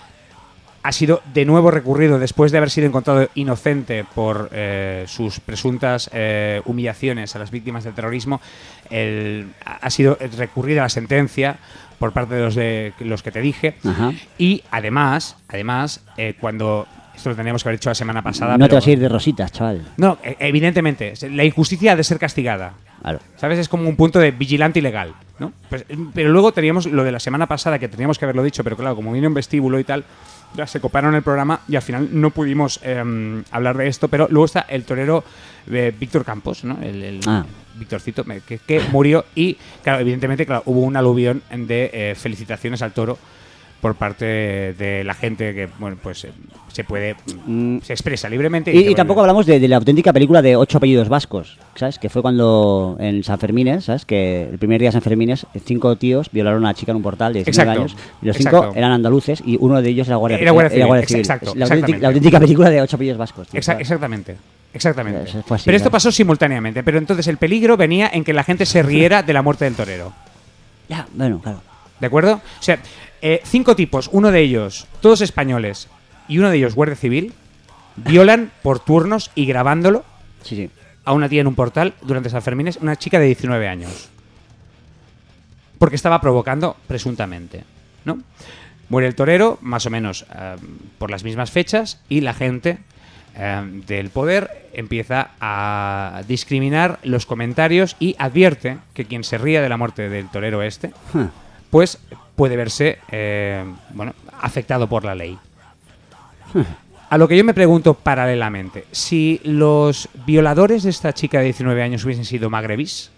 ha sido de nuevo recurrido después de haber sido encontrado inocente por eh, sus presuntas eh, humillaciones a las víctimas del terrorismo. El- ha sido recurrida la sentencia por parte de los, de los que te dije. Ajá. Y además, además eh, cuando... Esto lo teníamos que haber hecho la semana pasada. No te pero- vas a ir de rositas, chaval. no, e- evidentemente. La injusticia ha de ser castigada. Claro. ¿Sabes? Es como un punto de vigilante ilegal, ¿no? Pues, pero luego teníamos lo de la semana pasada, que teníamos que haberlo dicho, pero claro, como vino en vestíbulo y tal, ya se coparon el programa y al final no pudimos eh, hablar de esto. Pero luego está el torero eh, Víctor Campos, ¿no? El, el Ah. Víctorcito, me- que, que murió y, claro, evidentemente, claro, hubo un aluvión de eh, felicitaciones al toro por parte de la gente que, bueno, pues eh, se puede, Mm. se expresa libremente. Y, se y tampoco vuelve- hablamos de, de la auténtica película de ocho apellidos vascos, ¿sabes? Que fue cuando en San Fermines, ¿sabes? Que el primer día de San Fermines, cinco tíos violaron a una chica en un portal de diecinueve Exacto, años. Y los cinco exacto. eran andaluces y uno de ellos era guardia, Era guardia civil, civil. exacto, Es la, auténtica, exactamente. la auténtica película de ocho apellidos vascos. tío, Exa- ¿sabes? exactamente. Exactamente. Eso fue así, pero esto claro. pasó simultáneamente. Pero entonces el peligro venía en que la gente se riera de la muerte del torero. Ya, bueno, claro. ¿De acuerdo? O sea, eh, cinco tipos, uno de ellos, todos españoles, y uno de ellos guardia civil, violan por turnos y grabándolo Sí, sí. a una tía en un portal durante San Fermín, una chica de diecinueve años. Porque estaba provocando presuntamente, ¿no? Muere el torero, más o menos eh, por las mismas fechas, y la gente eh, del poder empieza a discriminar los comentarios y advierte que quien se ría de la muerte del torero este, Huh. pues puede verse eh, bueno, afectado por la ley. A lo que yo me pregunto paralelamente, si los violadores de esta chica de diecinueve años hubiesen sido magrebís,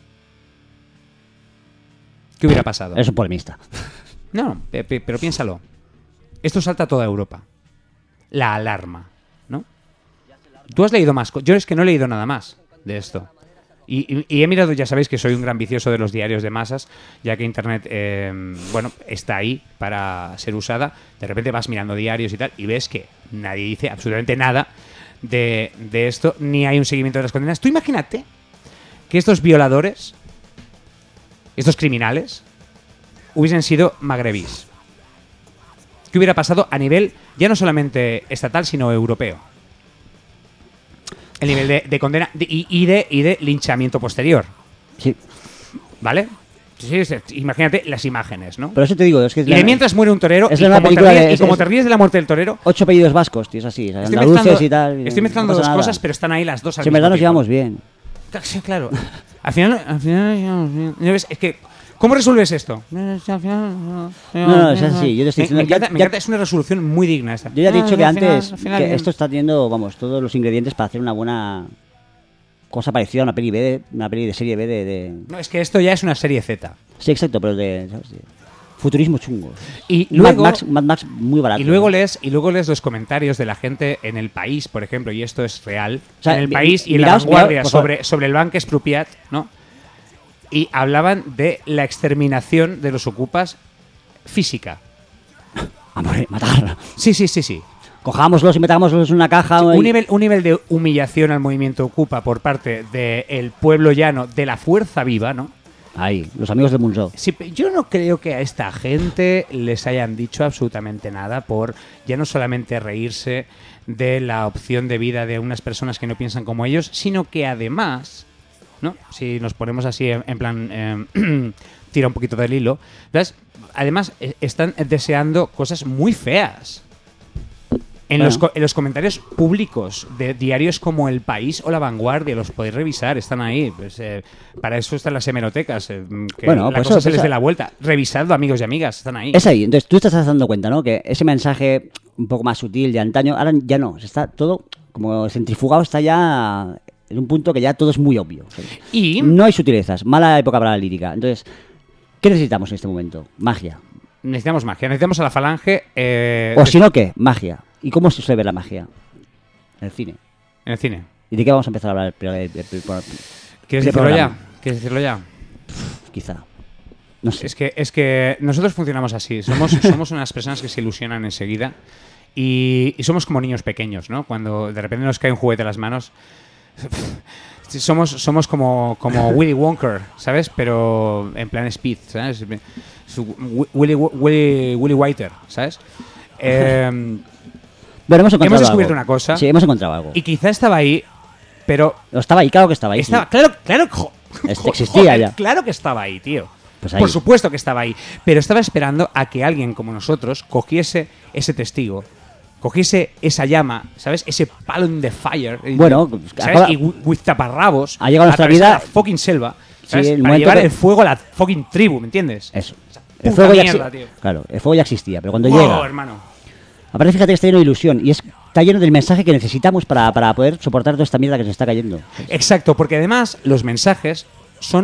¿qué hubiera pasado? Eres un polemista. No, pe- pe- pero piénsalo. Esto salta a toda Europa. La alarma, ¿no? Tú has leído más. co- Yo es que no he leído nada más de esto. Y, y- y he mirado, ya sabéis que soy un gran vicioso de los diarios de masas, ya que Internet, eh, bueno, está ahí para ser usada. De repente vas mirando diarios y tal, y ves que nadie dice absolutamente nada de, de esto, ni hay un seguimiento de las condenas. Tú imagínate que estos violadores, estos criminales, hubiesen sido magrebís. ¿Qué hubiera pasado a nivel ya no solamente estatal, sino europeo? El nivel de, de condena de- y, y de, y de linchamiento posterior. Sí. ¿Vale? Sí, sí, imagínate las imágenes, ¿no? Pero eso te digo, es que es Y la- de mientras muere un torero, es y, la nueva como te, película ríes, de- y es- como es- te ríes de la muerte del torero, Ocho apellidos vascos, tío, es así. estoy Andaluces mezclando, y tal. estoy mezclando no dos pasa nada. cosas, pero están ahí las dos al Si en mismo verdad nos tiempo. llevamos bien. Claro, sí, claro. Al final, al final nos llevamos bien. ¿Ya ves? Es que, ¿cómo resuelves esto? No, No, no, es así. Yo te estoy Me, diciendo- me encanta, ya- me ya- encanta, es una resolución muy digna esta. Yo ya he No, dicho que al final- antes al final que bien. esto está teniendo, vamos, todos los ingredientes para hacer una buena cosa parecida a una peli B, de, una peli de serie B de, de- No, es que esto ya es una serie Z. Sí, exacto, pero de, ¿sabes? De futurismo chungo. Y Mad luego, Max, Mad Max muy barato. y luego lees y luego lees los comentarios de la gente en El País, por ejemplo, y esto es real, O sea, en El mi- País y en miraos, La Vanguardia miraos, por favor. sobre, sobre el Banc Expropiat, ¿no? Y hablaban de la exterminación de los ocupas física. A morir, matar. Sí, sí, sí, sí. Cojámoslos y metámoslos en una caja. Un y- nivel, un nivel de humillación al movimiento Ocupa por parte del pueblo llano, de la fuerza viva, ¿no? Ahí, los amigos de Munzo. Sí, pe- yo no creo que a esta gente les hayan dicho absolutamente nada por ya no solamente reírse de la opción de vida de unas personas que no piensan como ellos, sino que además, ¿no? Si nos ponemos así en, en plan eh, tira un poquito del hilo, ¿ves? Además eh, están deseando cosas muy feas. En, Bueno. los, co- en los comentarios públicos de diarios como El País o La Vanguardia, los podéis revisar, están ahí. Pues, eh, para eso están las hemeroteca, eh, que Bueno, la pues cosa eso- se les pues dé eso- la vuelta. Revisadlo, amigos y amigas, están ahí. Es ahí, entonces tú te estás dando cuenta, ¿no? Que ese mensaje un poco más sutil de antaño, ahora ya no, se está todo como centrifugado, está ya en un punto que ya todo es muy obvio. Y No hay sutilezas, mala época para la lírica. Entonces, ¿qué necesitamos en este momento? Magia. necesitamos magia, necesitamos a la falange eh, O de- si no, ¿qué? Magia. ¿Y cómo se suele ver la magia? En el cine. en el cine. ¿Y de qué vamos a empezar a hablar? el- el- el- el- ¿Quieres el decirlo programa? ya? ¿Quieres decirlo ya? Quizá. No sé. Es que, es que nosotros funcionamos así. Somos, somos unas personas que se ilusionan enseguida y, y somos como niños pequeños, ¿no? Cuando de repente nos cae un juguete a las manos. Somos, somos como, como Willy Wonka, ¿sabes? Pero en plan Speed, ¿sabes? Su- Willy, Willy, Willy Whiter, ¿sabes? Eh, Bueno, hemos encontrado hemos descubierto algo. una cosa. Sí, hemos encontrado algo. y quizá estaba ahí, pero Estaba ahí, claro que estaba ahí. estaba, sí. claro, claro, jo- Este existía joder, ya. claro que estaba ahí, tío. Pues ahí. Por supuesto que estaba ahí, pero estaba esperando a que alguien como nosotros cogiese ese testigo, cogiese esa llama, ¿sabes? Ese palo in the fire. y- Bueno, ¿sabes? acaba- Y wi- with taparrabos. Ha llegado a nuestra atravesar vida- la fucking selva, ¿sabes? Sí, el Para momento llevar que- el fuego a la fucking tribu, ¿me entiendes? Eso. puta El fuego, ya mierda, exi- tío. Claro, el fuego ya existía, pero cuando Wow, llega... hermano. Aparte, fíjate que está lleno de ilusión y es, está lleno del mensaje que necesitamos para, para poder soportar toda esta mierda que se está cayendo. Exacto, porque además los mensajes son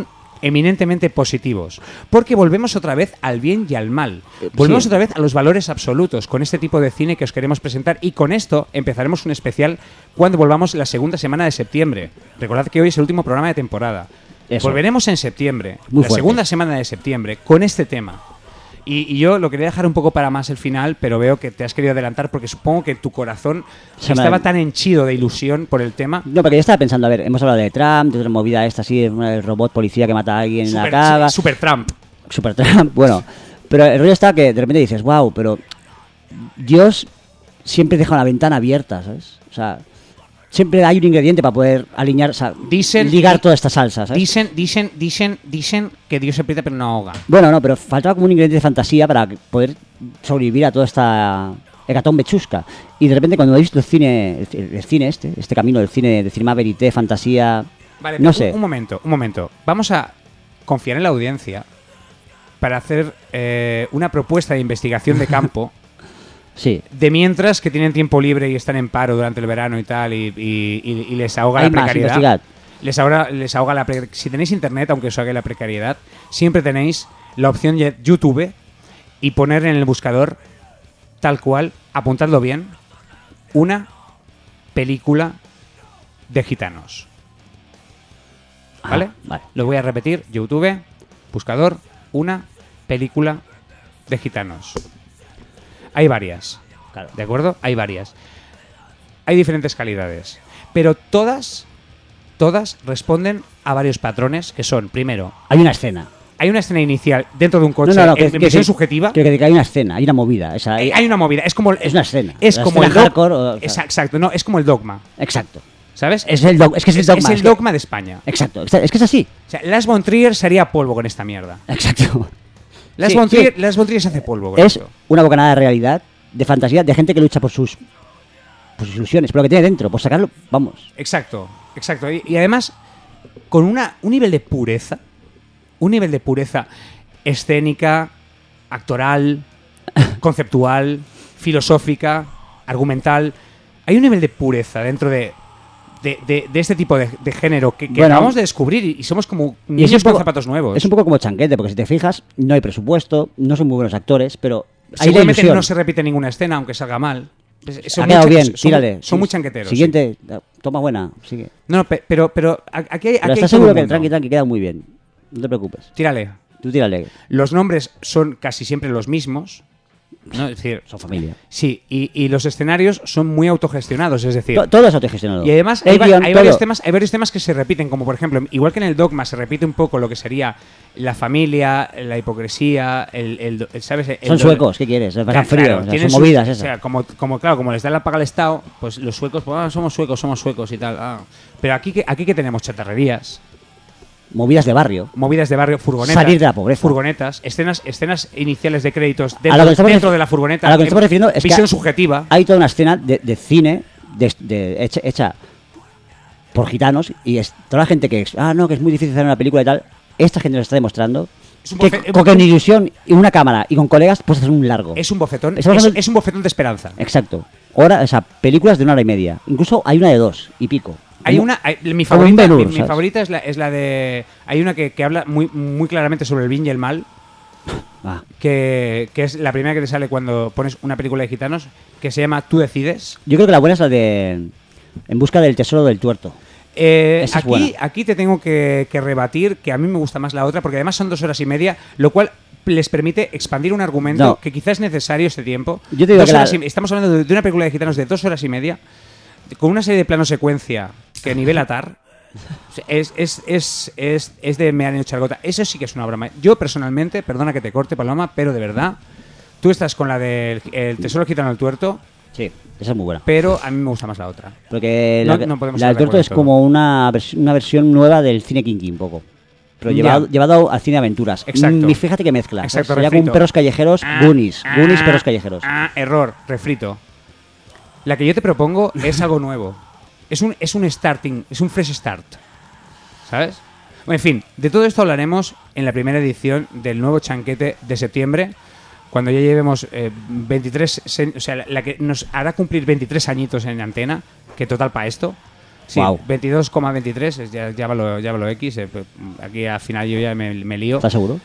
eminentemente positivos. Porque volvemos otra vez al bien y al mal. Volvemos sí. otra vez a los valores absolutos con este tipo de cine que os queremos presentar. Y con esto empezaremos un especial cuando volvamos la segunda semana de septiembre. Recordad que hoy es el último programa de temporada. Eso. Volveremos en septiembre, Muy la fuerte. segunda semana de septiembre, con este tema. Y, y yo lo quería dejar un poco para más el final, pero veo que te has querido adelantar porque supongo que tu corazón Se me- estaba tan henchido de ilusión por el tema. No, porque yo estaba pensando, a ver, hemos hablado de Trump, de otra movida esta así, el robot policía que mata a alguien en la Super, cava. super Trump. Super Trump, bueno. Pero el rollo está que de repente dices, wow, pero Dios siempre deja una ventana abierta, ¿sabes? O sea, siempre hay un ingrediente para poder alinear, o sea, Dicen- ligar toda esta salsa, ¿sabes? Dicen, dicen, dicen, dicen que Dios se aprieta pero no ahoga. Bueno, no, pero faltaba como un ingrediente de fantasía para que- poder sobrevivir a toda esta hecatombe chusca. Y de repente cuando he visto el cine, el, el cine este, este camino del cine, de cinema verité, fantasía, Vale, no pero sé. Un, un momento, un momento. Vamos a confiar en la audiencia para hacer eh, una propuesta de investigación de campo. Sí. De mientras que tienen tiempo libre y están en paro durante el verano y tal, y, y- y- y les ahoga Hay la más, precariedad. investigad. Les ahoga, les ahoga la precariedad. Si tenéis internet, aunque os haga la precariedad, siempre tenéis la opción de YouTube y poner en el buscador, tal cual, apuntadlo bien, una película de gitanos. ¿Vale? Ah, vale. Lo voy a repetir, YouTube, buscador, una película de gitanos. Hay varias, Claro. ¿de acuerdo? Hay varias. Hay diferentes calidades, pero todas, todas responden a varios patrones que son, primero, Hay una escena. hay una escena inicial dentro de un coche, No, no, no, en, que, en que- visión que- subjetiva. que- que hay una escena, hay una movida. O sea, hay, hay hay una movida, es como es una escena. es La como el escena dog- hardcore, o- o sea- es- exacto, no, es como el dogma, Exacto. ¿sabes? Es el dog- es que es el dogma, es es el que- dogma de España. Exacto. Es que es así. O sea, Lars von Trier se haría polvo con esta mierda. Exacto. Lars Sí, von sí. Trier, Lars von Trier se hace polvo con Es esto. una bocanada de realidad, de fantasía, de gente que lucha por sus, por sus ilusiones, por lo que tiene dentro, por sacarlo, vamos. Exacto, exacto. Y, y además, con una, un nivel de pureza, un nivel de pureza escénica, actoral, conceptual, filosófica, argumental. Hay un nivel de pureza dentro de, de, de- de este tipo de, de género que, que Bueno. acabamos de descubrir y, y somos como Y niños es un con poco- zapatos nuevos. Es un poco como Chanquete, porque si te fijas, no hay presupuesto, no son muy buenos actores, pero hay la Seguramente ilusión. no se repite ninguna escena, aunque salga mal. Es- son Ha muy quedado chan- bien, son- tírale. Son muy chanqueteros. sí. Siguiente, toma buena, sigue. No, no, pe- pero, pero a- aquí hay, aquí Pero hay estás todo seguro un que mundo. tranqui, tranqui, queda muy bien. No te preocupes. Tírale. Tú tírale. Los nombres son casi siempre los mismos. ¿no? Es decir, Son familia. sí, y, y los escenarios son muy autogestionados, es decir... To- Todo es autogestionado. Y además El hay, va- guión, hay varios todo. temas, hay varios temas que se repiten, como por ejemplo, igual que en el dogma se repite un poco lo que sería la familia, la hipocresía, el, el- el- ¿sabes? El Son do- suecos, ¿qué quieres? Se pasan Claro, frío, claro, o sea, tienen son sus- movidas o esas. sea, como, como, claro, como les da la paga al Estado, pues los suecos, pues, ah, somos suecos, somos suecos y tal. ah. Pero aquí que aquí que tenemos chatarrerías, Movidas de barrio. movidas de barrio, furgonetas, Salir de la pobreza. furgonetas, escenas, escenas iniciales de créditos A lo dentro, que estamos dentro refi- de la furgoneta, a lo que nos en estamos refiriendo es que visión hay- subjetiva. Hay toda una escena de, de cine de, de- hecha, hecha por gitanos y es toda la gente que es, ah, no, que es muy difícil hacer una película y tal. Esta gente nos está demostrando Es un que bofe- con, con ilusión y una cámara y con colegas puedes hacer un largo. Es un bofetón, es, Estamos hablando- es un bofetón de esperanza. Exacto. Hora, o sea, películas de una hora y media. Incluso hay una de dos y pico. Hay Como- una, hay- mi como un favorita, Ben-Hur, mi, mi ¿sabes? favorita es la, es la de, hay una que, que habla muy, muy claramente sobre el bien y el mal, Ah, que, que es la primera que te sale cuando pones una película de gitanos, que se llama Tú decides. yo creo que la buena es la de En busca del tesoro del tuerto. Eh, Esa es aquí, buena. aquí te tengo que, que rebatir que a mí me gusta más la otra, porque además son dos horas y media, lo cual les permite expandir un argumento No. que quizás es necesario este tiempo. Yo te digo Dos que la- horas y- estamos hablando de, de una película de gitanos de dos horas y media, con una serie de plano secuencia que nivela Tar. Es, es, es, es, es de me han hecho gota. Eso sí que es una obra maestra. Yo personalmente, perdona que te corte, Paloma, pero de verdad, tú estás con la del el Tesoro Gitano del Tuerto, Sí, esa es muy buena. pero a mí me gusta más la otra. Porque No- la, no podemos la del estar de tuerto acuerdo es en todo. como una, vers- una versión nueva del cine Kinky un poco. Pero Ya. llevado, llevado al cine de aventuras. Exacto. Mm, fíjate que mezcla. ¿sabes? Exacto, Sería como un refrito. perros callejeros, Ah, Goonies. ah, Goonies, perros callejeros. Ah, error, refrito. La que yo te propongo es algo nuevo. Es un, es un starting, es un fresh start. ¿Sabes? Bueno, en fin, de todo esto hablaremos en la primera edición del nuevo Chanquete de septiembre, cuando ya llevemos eh, veintitrés, se- o sea, la, la que nos hará cumplir veintitrés añitos en antena, que total para esto. Sí, Wow. veintidós coma veintitrés, es ya, ya, va lo, ya va lo X. Eh, aquí al final yo ya me, me lío. ¿Estás seguro?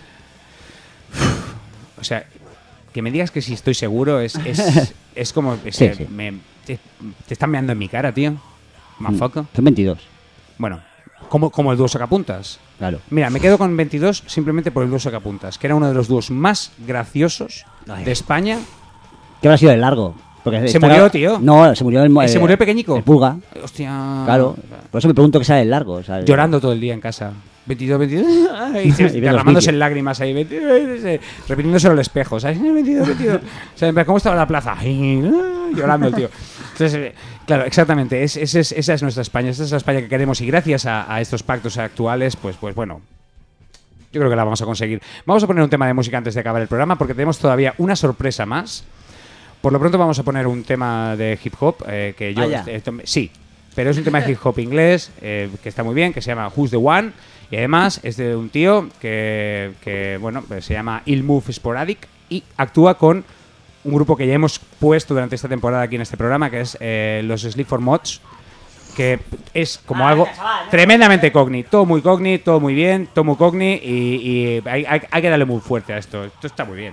O sea, que me digas que si estoy seguro es, es, es como... Es, Sí, eh, sí. Me, te, te están meando en mi cara, tío. Mafoco. Son veintidós. Bueno, como, como el dúo sacapuntas. Claro. Mira, me quedo con veintidós simplemente por el dúo sacapuntas, que era uno de los dúos más graciosos Ay. de España. ¿Qué habrá sido de largo? Porque Se está- murió, tío. No, se murió el... Eh, ¿Se murió el pequeñico? El Pulga. Hostia. Claro. Por eso me pregunto qué sale el largo. O sea, Llorando todo el día en casa. veintidós, veintidós. Y Y ves los derramándose vídeos. en lágrimas ahí. veintidós, repitiéndose al espejo. ¿Sabes? veintidós, veintidós. O sea, ¿cómo estaba la plaza? Llorando el tío. Entonces, eh, claro, exactamente. Es, es, es- esa es nuestra España. Esa es la España que queremos. Y gracias a, a estos pactos actuales, pues, pues bueno. Yo creo que la vamos a conseguir. Vamos a poner un tema de música antes de acabar el programa porque tenemos todavía una sorpresa más. Por lo pronto vamos a poner un tema de hip hop eh, que yo... Vaya. esto- sí, pero es un tema de hip hop inglés eh, que está muy bien, que se llama Who's the One y además es de un tío que, que bueno, pues se llama Ill Move Sporadic y actúa con un grupo que ya hemos puesto durante esta temporada aquí en este programa, que es eh, los Sleep for Mods, que es como algo tremendamente cogni, todo muy cogni, todo muy bien, todo muy cogni y, y hay, hay- hay que darle muy fuerte a esto. Esto está muy bien.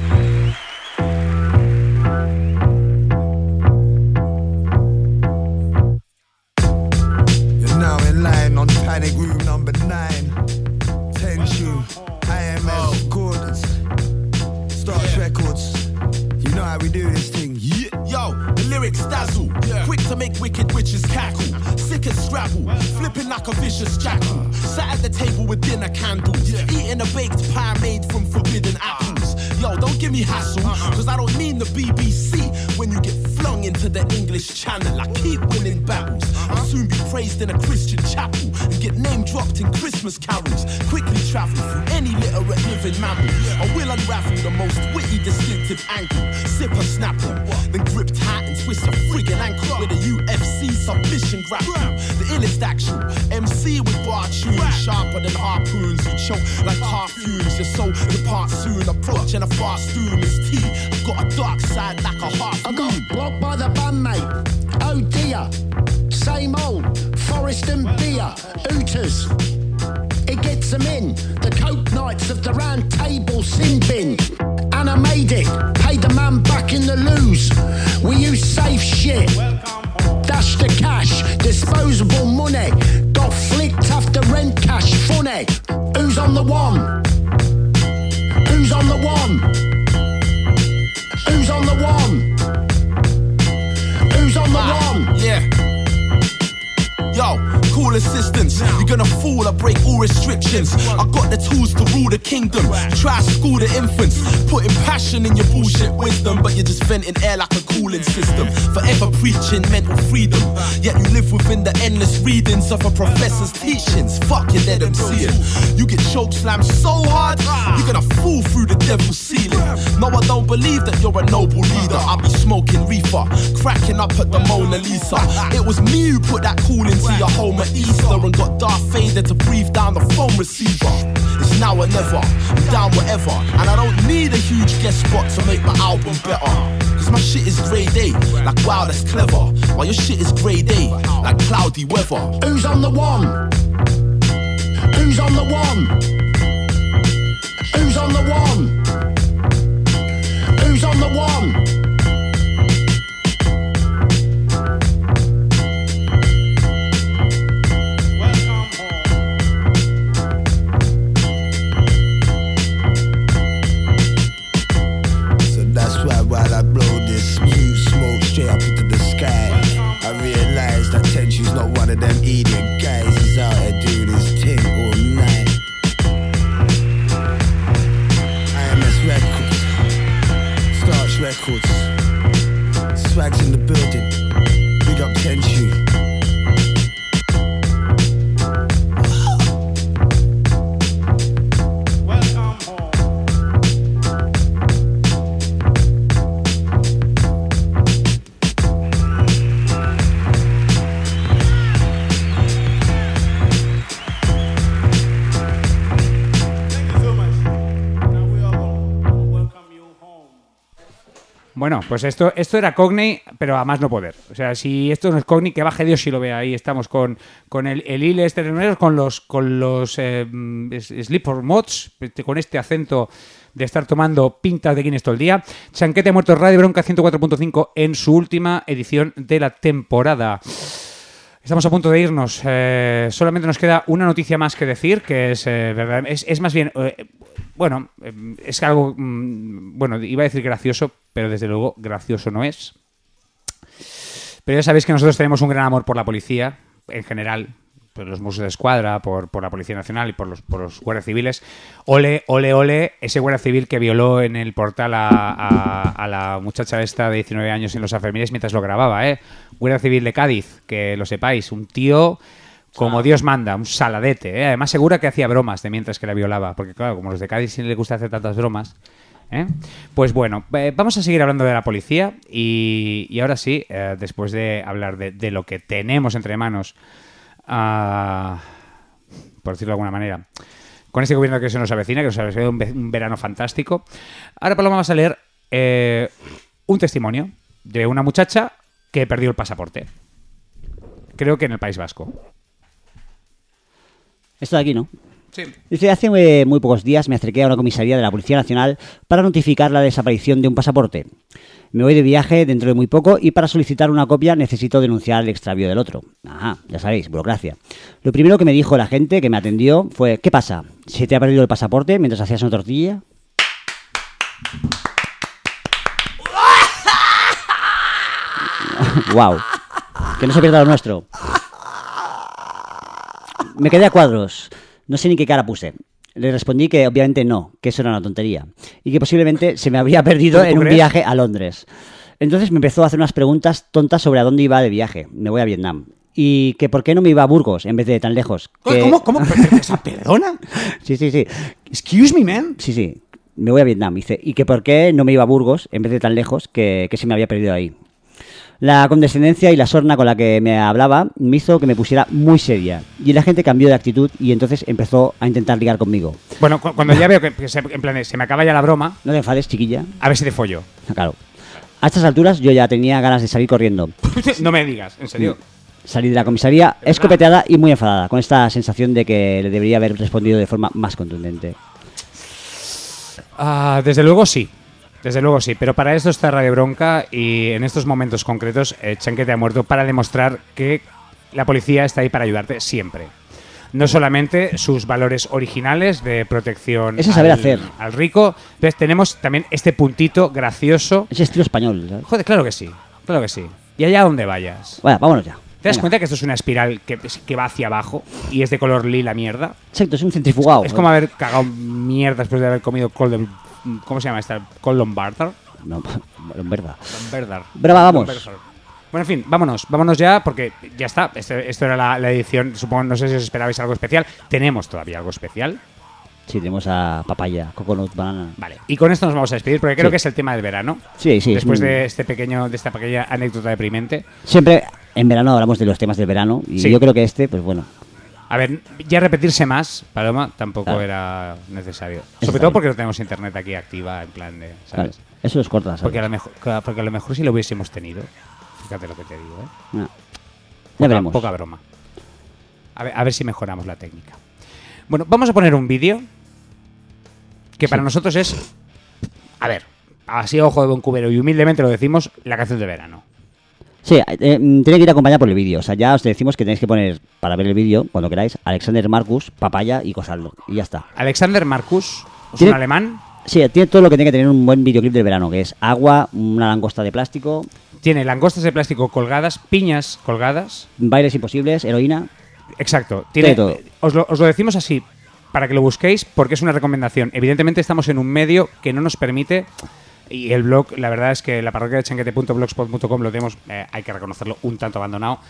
You're now in line on Panic Room number nine. Tenchu, I M S Recordings, Starch Records. You know how we do this thing. Yeah. Yo, the lyrics dazzle, quick to make wicked witches cackle, sick as Scrabble, flipping like a vicious jackal. Sat at the table with dinner candles, eating a baked pie made from forbidden apples. Yo, don't give me hassle, cause I don't mean the B B C. When you get flung into the English channel, I keep winning battles. I'll soon be praised in a Christian chapel and get name dropped in Christmas carols. Quickly travel through any literate living mammal. I will unravel the most witty, distinctive angle. Sip a snapple, then grip tight and twist a friggin' ankle with a U F C submission grapple. The illest actual M C with bar tunes, sharper than harpoons. You choke like perfumes. Your soul departs soon, approaching a fast doom is tea. I've got a dark side like a heart. I got blocked by the bum, mate. Oh dear. Same old Forest and beer. Ooters. It gets them in. The Coke Knights of the Round Table sin bin. And I made it. Paid the man back in the loos. We use safe shit. Dash the cash. Disposable money. Got flicked after rent cash. Funny. Who's on the one? Who's on the one? Who's on the one? Who's on the one? Yeah. Yo, cool assistance. You're gonna fool, I break all restrictions. I got the tools to rule the kingdom. Try to school the infants, putting passion in your bullshit wisdom, but you're just venting air like a cooling system. Forever preaching mental freedom, yet you live within the endless readings of a professor's teachings. Fuck you, let them see it. You get choke slammed so hard, you're gonna fall through the devil's ceiling. No, I don't believe that you're a noble leader. I'll be smoking reefer, cracking up at the Mona Lisa. It was me who put that cool into your home at Easter and got Darth Vader to breathe down the phone receiver. It's now or never, I'm down whatever, and I don't need a huge guest spot to make my album better. Cause my shit is grade A, like wow that's clever, while your shit is grade A, like cloudy weather. Who's on the one? Who's on the one? Who's on the one? Who's on the one? That's why while I blow this smooth smoke straight up into the sky, I realize that Tenchu's not one of them idiot guys. He's out here doing his thing all night. I M S Records, Starch Records, Swag's in the building. Big up Tenchu. Bueno, pues esto, esto era Cogney, pero a más no poder. O sea, si esto no es Cogney, que baje Dios si lo ve ahí. Estamos con, con el, el Ile este de números, con los, con los eh, Sleep Mods, con este acento de estar tomando pintas de Guinness todo el día. Chanquete Muerto, Radio Bronca ciento cuatro punto cinco en su última edición de la temporada. Estamos a punto de irnos. Eh, solamente nos queda una noticia más que decir, que es, eh, verdad, es, es más bien... Eh, Bueno, es algo, bueno, iba a decir gracioso, pero desde luego gracioso no es. Pero ya sabéis que nosotros tenemos un gran amor por la policía, en general, por los Mossos de Escuadra, por, por la Policía Nacional y por los, por los guardias civiles. Ole, ole, ole, ese guardia civil que violó en el portal a, a, a la muchacha esta de diecinueve años en Los Sanfermines mientras lo grababa, ¿eh? Guardia civil de Cádiz, que lo sepáis, un tío... Como Dios manda, un saladete, ¿eh? Además segura que hacía bromas de mientras que la violaba. Porque claro, como los de Cádiz sí les gusta hacer tantas bromas, ¿eh? Pues bueno, eh, vamos a seguir hablando de la policía. Y, y ahora sí, eh, después de hablar de, de lo que tenemos entre manos, uh, por decirlo de alguna manera, con este gobierno que se nos avecina, que nos avecina un, un verano fantástico, ahora Paloma vamos a leer eh, un testimonio de una muchacha que perdió el pasaporte. Creo que en el País Vasco. Esto de aquí, ¿no? Sí. Dice, hace eh, muy pocos días me acerqué a una comisaría de la Policía Nacional para notificar la desaparición de un pasaporte. Me voy de viaje dentro de muy poco y para solicitar una copia necesito denunciar el extravío del otro. Ajá, ya sabéis, burocracia. Lo primero que me dijo la gente que me atendió fue, ¿qué pasa? ¿Se te ha perdido el pasaporte mientras hacías una tortilla? Wow. Que no se pierda lo nuestro. Me quedé a cuadros. No sé ni qué cara puse. Le respondí que obviamente no, que eso era una tontería. Y que posiblemente se me habría perdido en un crees? viaje a Londres. Entonces me empezó a hacer unas preguntas tontas sobre a dónde iba de viaje. Me voy a Vietnam. Y que por qué no me iba a Burgos en vez de tan lejos. Que... ¿Cómo? ¿Cómo? ¿Perdona? Sí, sí, sí. Excuse me, man. Sí, sí. Me voy a Vietnam. Dice, y que por qué no me iba a Burgos en vez de tan lejos que, que se me había perdido ahí. La condescendencia y la sorna con la que me hablaba me hizo que me pusiera muy seria. Y la gente cambió de actitud y entonces empezó a intentar ligar conmigo. Bueno, cu cuando ya veo que, que se, en plan, se me acaba ya la broma... No te enfades, chiquilla. A ver si te follo. Claro. A estas alturas yo ya tenía ganas de salir corriendo. No me digas, en serio. Salí de la comisaría escopeteada y muy enfadada, con esta sensación de que le debería haber respondido de forma más contundente. Uh, desde luego sí. Desde luego sí, pero para esto está Radio Bronca y en estos momentos concretos eh, Chanquete ha muerto para demostrar que la policía está ahí para ayudarte siempre. No solamente sus valores originales de protección Ese saber al, hacer. al rico, entonces tenemos también este puntito gracioso. Ese estilo español, ¿sabes? Joder, claro que sí, claro que sí. Y allá donde vayas. Bueno, vámonos ya. ¿Te das Venga. cuenta que esto es una espiral que, que va hacia abajo y es de color lila mierda? Exacto, es un centrifugado. Es, es como haber cagado mierda después de haber comido col de... ¿Cómo se llama esta? ¿Col Lombardar? No, Lombardar. Lombardar. Brava, vamos. Lombardar. Bueno, en fin, vámonos. Vámonos ya porque ya está. Este, esto era la, la edición. Supongo, no sé si os esperabais algo especial. Tenemos todavía algo especial. Sí, tenemos a papaya, coconut, banana. Vale. Y con esto nos vamos a despedir porque creo Sí. que es el tema del verano. Sí, sí. Después es un- de este pequeño, de esta pequeña anécdota deprimente. Siempre en verano hablamos de los temas del verano y Sí. yo creo que este, pues bueno. A ver, ya repetirse más, Paloma, tampoco Claro. era necesario. Eso Sobre está todo bien. porque no tenemos internet aquí activa, en plan de, ¿sabes? Claro, eso los cortas. Porque a, lo mejor, porque a lo mejor si lo hubiésemos tenido, fíjate lo que te digo, ¿eh? No. Ya Poca, veremos. poca broma. A ver, a ver si mejoramos la técnica. Bueno, vamos a poner un vídeo que para nosotros es, a ver, así a ojo de buen cubero y humildemente lo decimos, la canción de verano. Sí, eh, tiene que ir acompañada por el vídeo. O sea, ya os decimos que tenéis que poner, para ver el vídeo, cuando queráis, Alexander Marcus, papaya y cosadlo. Y ya está. Alexander Marcus, ¿es Tiene- un alemán? Sí, tiene todo lo que tiene que tener un buen videoclip del verano, que es agua, una langosta de plástico, Tiene langostas de plástico colgadas, piñas colgadas. bailes imposibles, heroína. Exacto. Tiene, Tiene todo. os, lo, os lo decimos así para que lo busquéis porque es una recomendación. Evidentemente estamos en un medio que no nos permite, y el blog, la verdad es que la parroquia de chanquete punto blogspot punto com lo tenemos, eh, hay que reconocerlo, un tanto abandonado.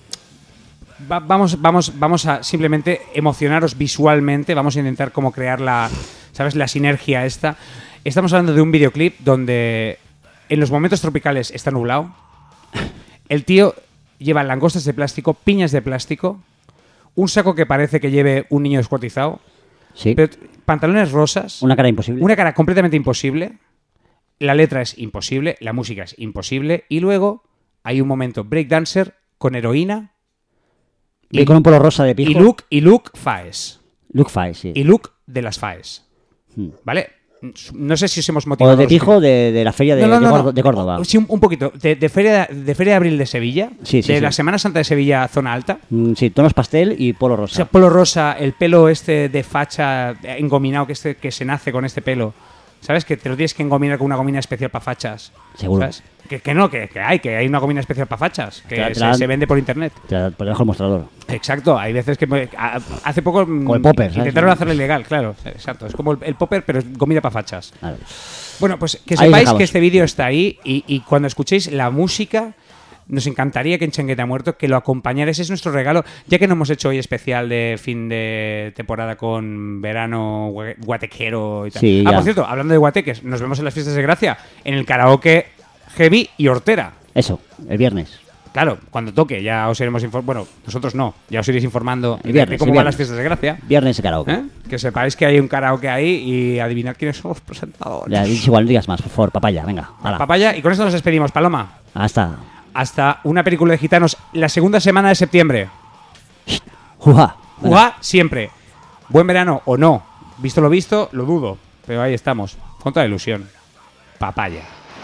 Va- vamos, vamos, vamos a simplemente emocionaros visualmente, vamos a intentar como crear la, ¿sabes? La sinergia esta. Estamos hablando de un videoclip donde en los momentos tropicales está nublado. El tío lleva langostas de plástico, piñas de plástico, un saco que parece que lleve un niño descuartizado, Sí. pero t- pantalones rosas, Una cara imposible. una cara completamente imposible, la letra es imposible, la música es imposible, y luego hay un momento breakdancer con heroína y, y con un polo rosa de pijo. Y Luke, y Luke Faes. Luke Faes, sí. Y Luke de las Faes. Hmm. ¿Vale? No sé si os hemos motivado. O de pijo de, de la feria de, no, no, de, no, Córdoba, no. de Córdoba. Sí, un, un poquito. De, de, feria, de Feria de Abril de Sevilla. Sí, sí, de sí. la Semana Santa de Sevilla, zona alta. Mm, sí, tonos pastel y polo rosa. O sea, polo rosa, el pelo este de facha engominado que, este, que se nace con este pelo. ¿Sabes? Que te lo tienes que engominar con una gomina especial para fachas. Seguro. ¿Sabes? Que, que no, que, que hay, que hay una gomina especial para fachas. Que te, te se, la, se vende por internet. Te la, por debajo del mostrador. Exacto. Hay veces que... Me, a, hace poco... Como el popper, ¿sabes? Intentaron hacerlo ilegal, claro. Exacto. Es como el, el popper, pero es gomina para fachas. Vale. Bueno, pues que sepáis que este vídeo está ahí y, y cuando escuchéis la música... Nos encantaría que en Changuete Muerto que lo acompañarais, es nuestro regalo, ya que no hemos hecho hoy especial de fin de temporada con verano guatequero y tal. Sí, ah, ya. por cierto, hablando de guateques, nos vemos en las fiestas de Gracia, en el karaoke Heavy y Hortera. Eso, el viernes. Claro, cuando toque, ya os iremos informando. Bueno, nosotros no, ya os iréis informando el viernes, de cómo el van viernes. las fiestas de Gracia. Viernes de karaoke. ¿Eh? Que sepáis que hay un karaoke ahí y adivinad quiénes son los presentadores. Ya, igual no digas más, por favor, papaya, venga. Hala. Papaya, y con esto nos despedimos, Paloma. Hasta. Hasta una película de gitanos la segunda semana de septiembre. ¡Juá! ¡Juá! Siempre. Buen verano o no. Visto lo visto, lo dudo. Pero ahí estamos. Contra la ilusión. Papaya.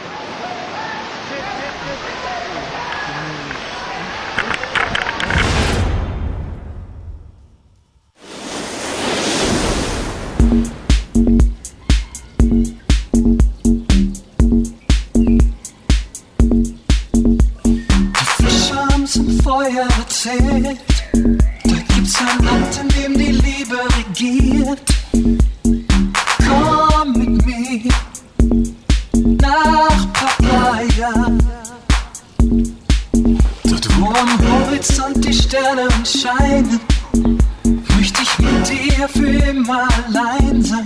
Feuer erzählt, da gibt's ein Land, in dem die Liebe regiert. Komm mit mir nach Papaya, dort wo am Horizont die Sterne scheinen, möchte ich mit dir für immer allein sein.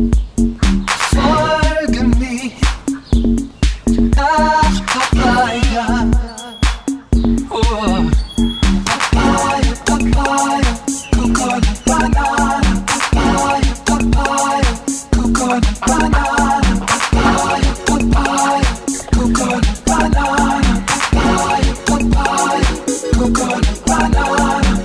Folge mir nach Papaya. Oh, papaya, papaya, coconut banana, papaya, papaya, coconut banana, papaya, papaya, coconut banana, papaya, papaya, coconut banana.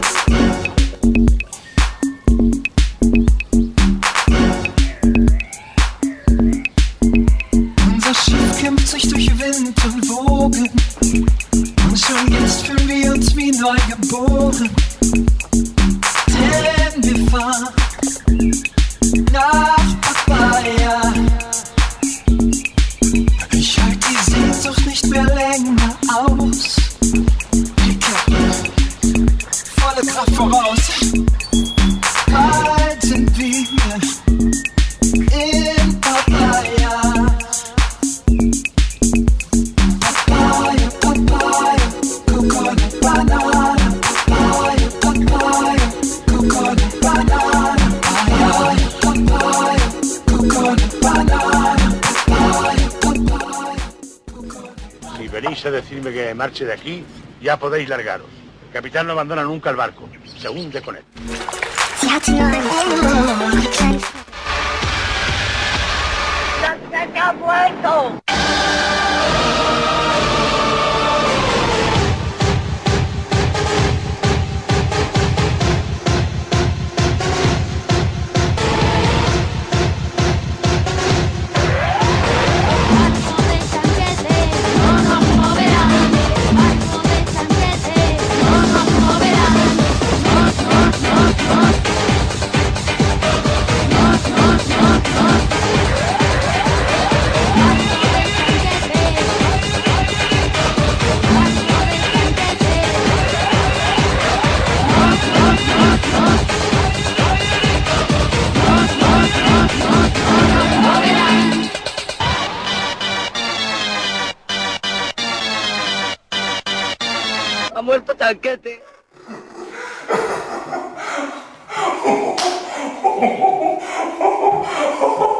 Unser Schiff kämpft sich durch Wind und Wogen. Und schon jetzt fühlen wir uns wie neu geboren. Denn wir fahren nach Papaya. Ich halte die Sehnsucht nicht mehr länger aus. Blicke volle Kraft voraus. Bald sind wir in Papaya. Papaya, Papaya, coconut banana. Papaya, Papaya, coconut banana. Papaya, Papaya, coconut banana. Papaya, Papaya, coconut. Si venís a decirme que me marche de aquí, ya podéis largaros. El capitán no abandona nunca el barco, se hunde con él. Ya te lo ¡Se ha muerto! Ha muerto Chanquete. Oh,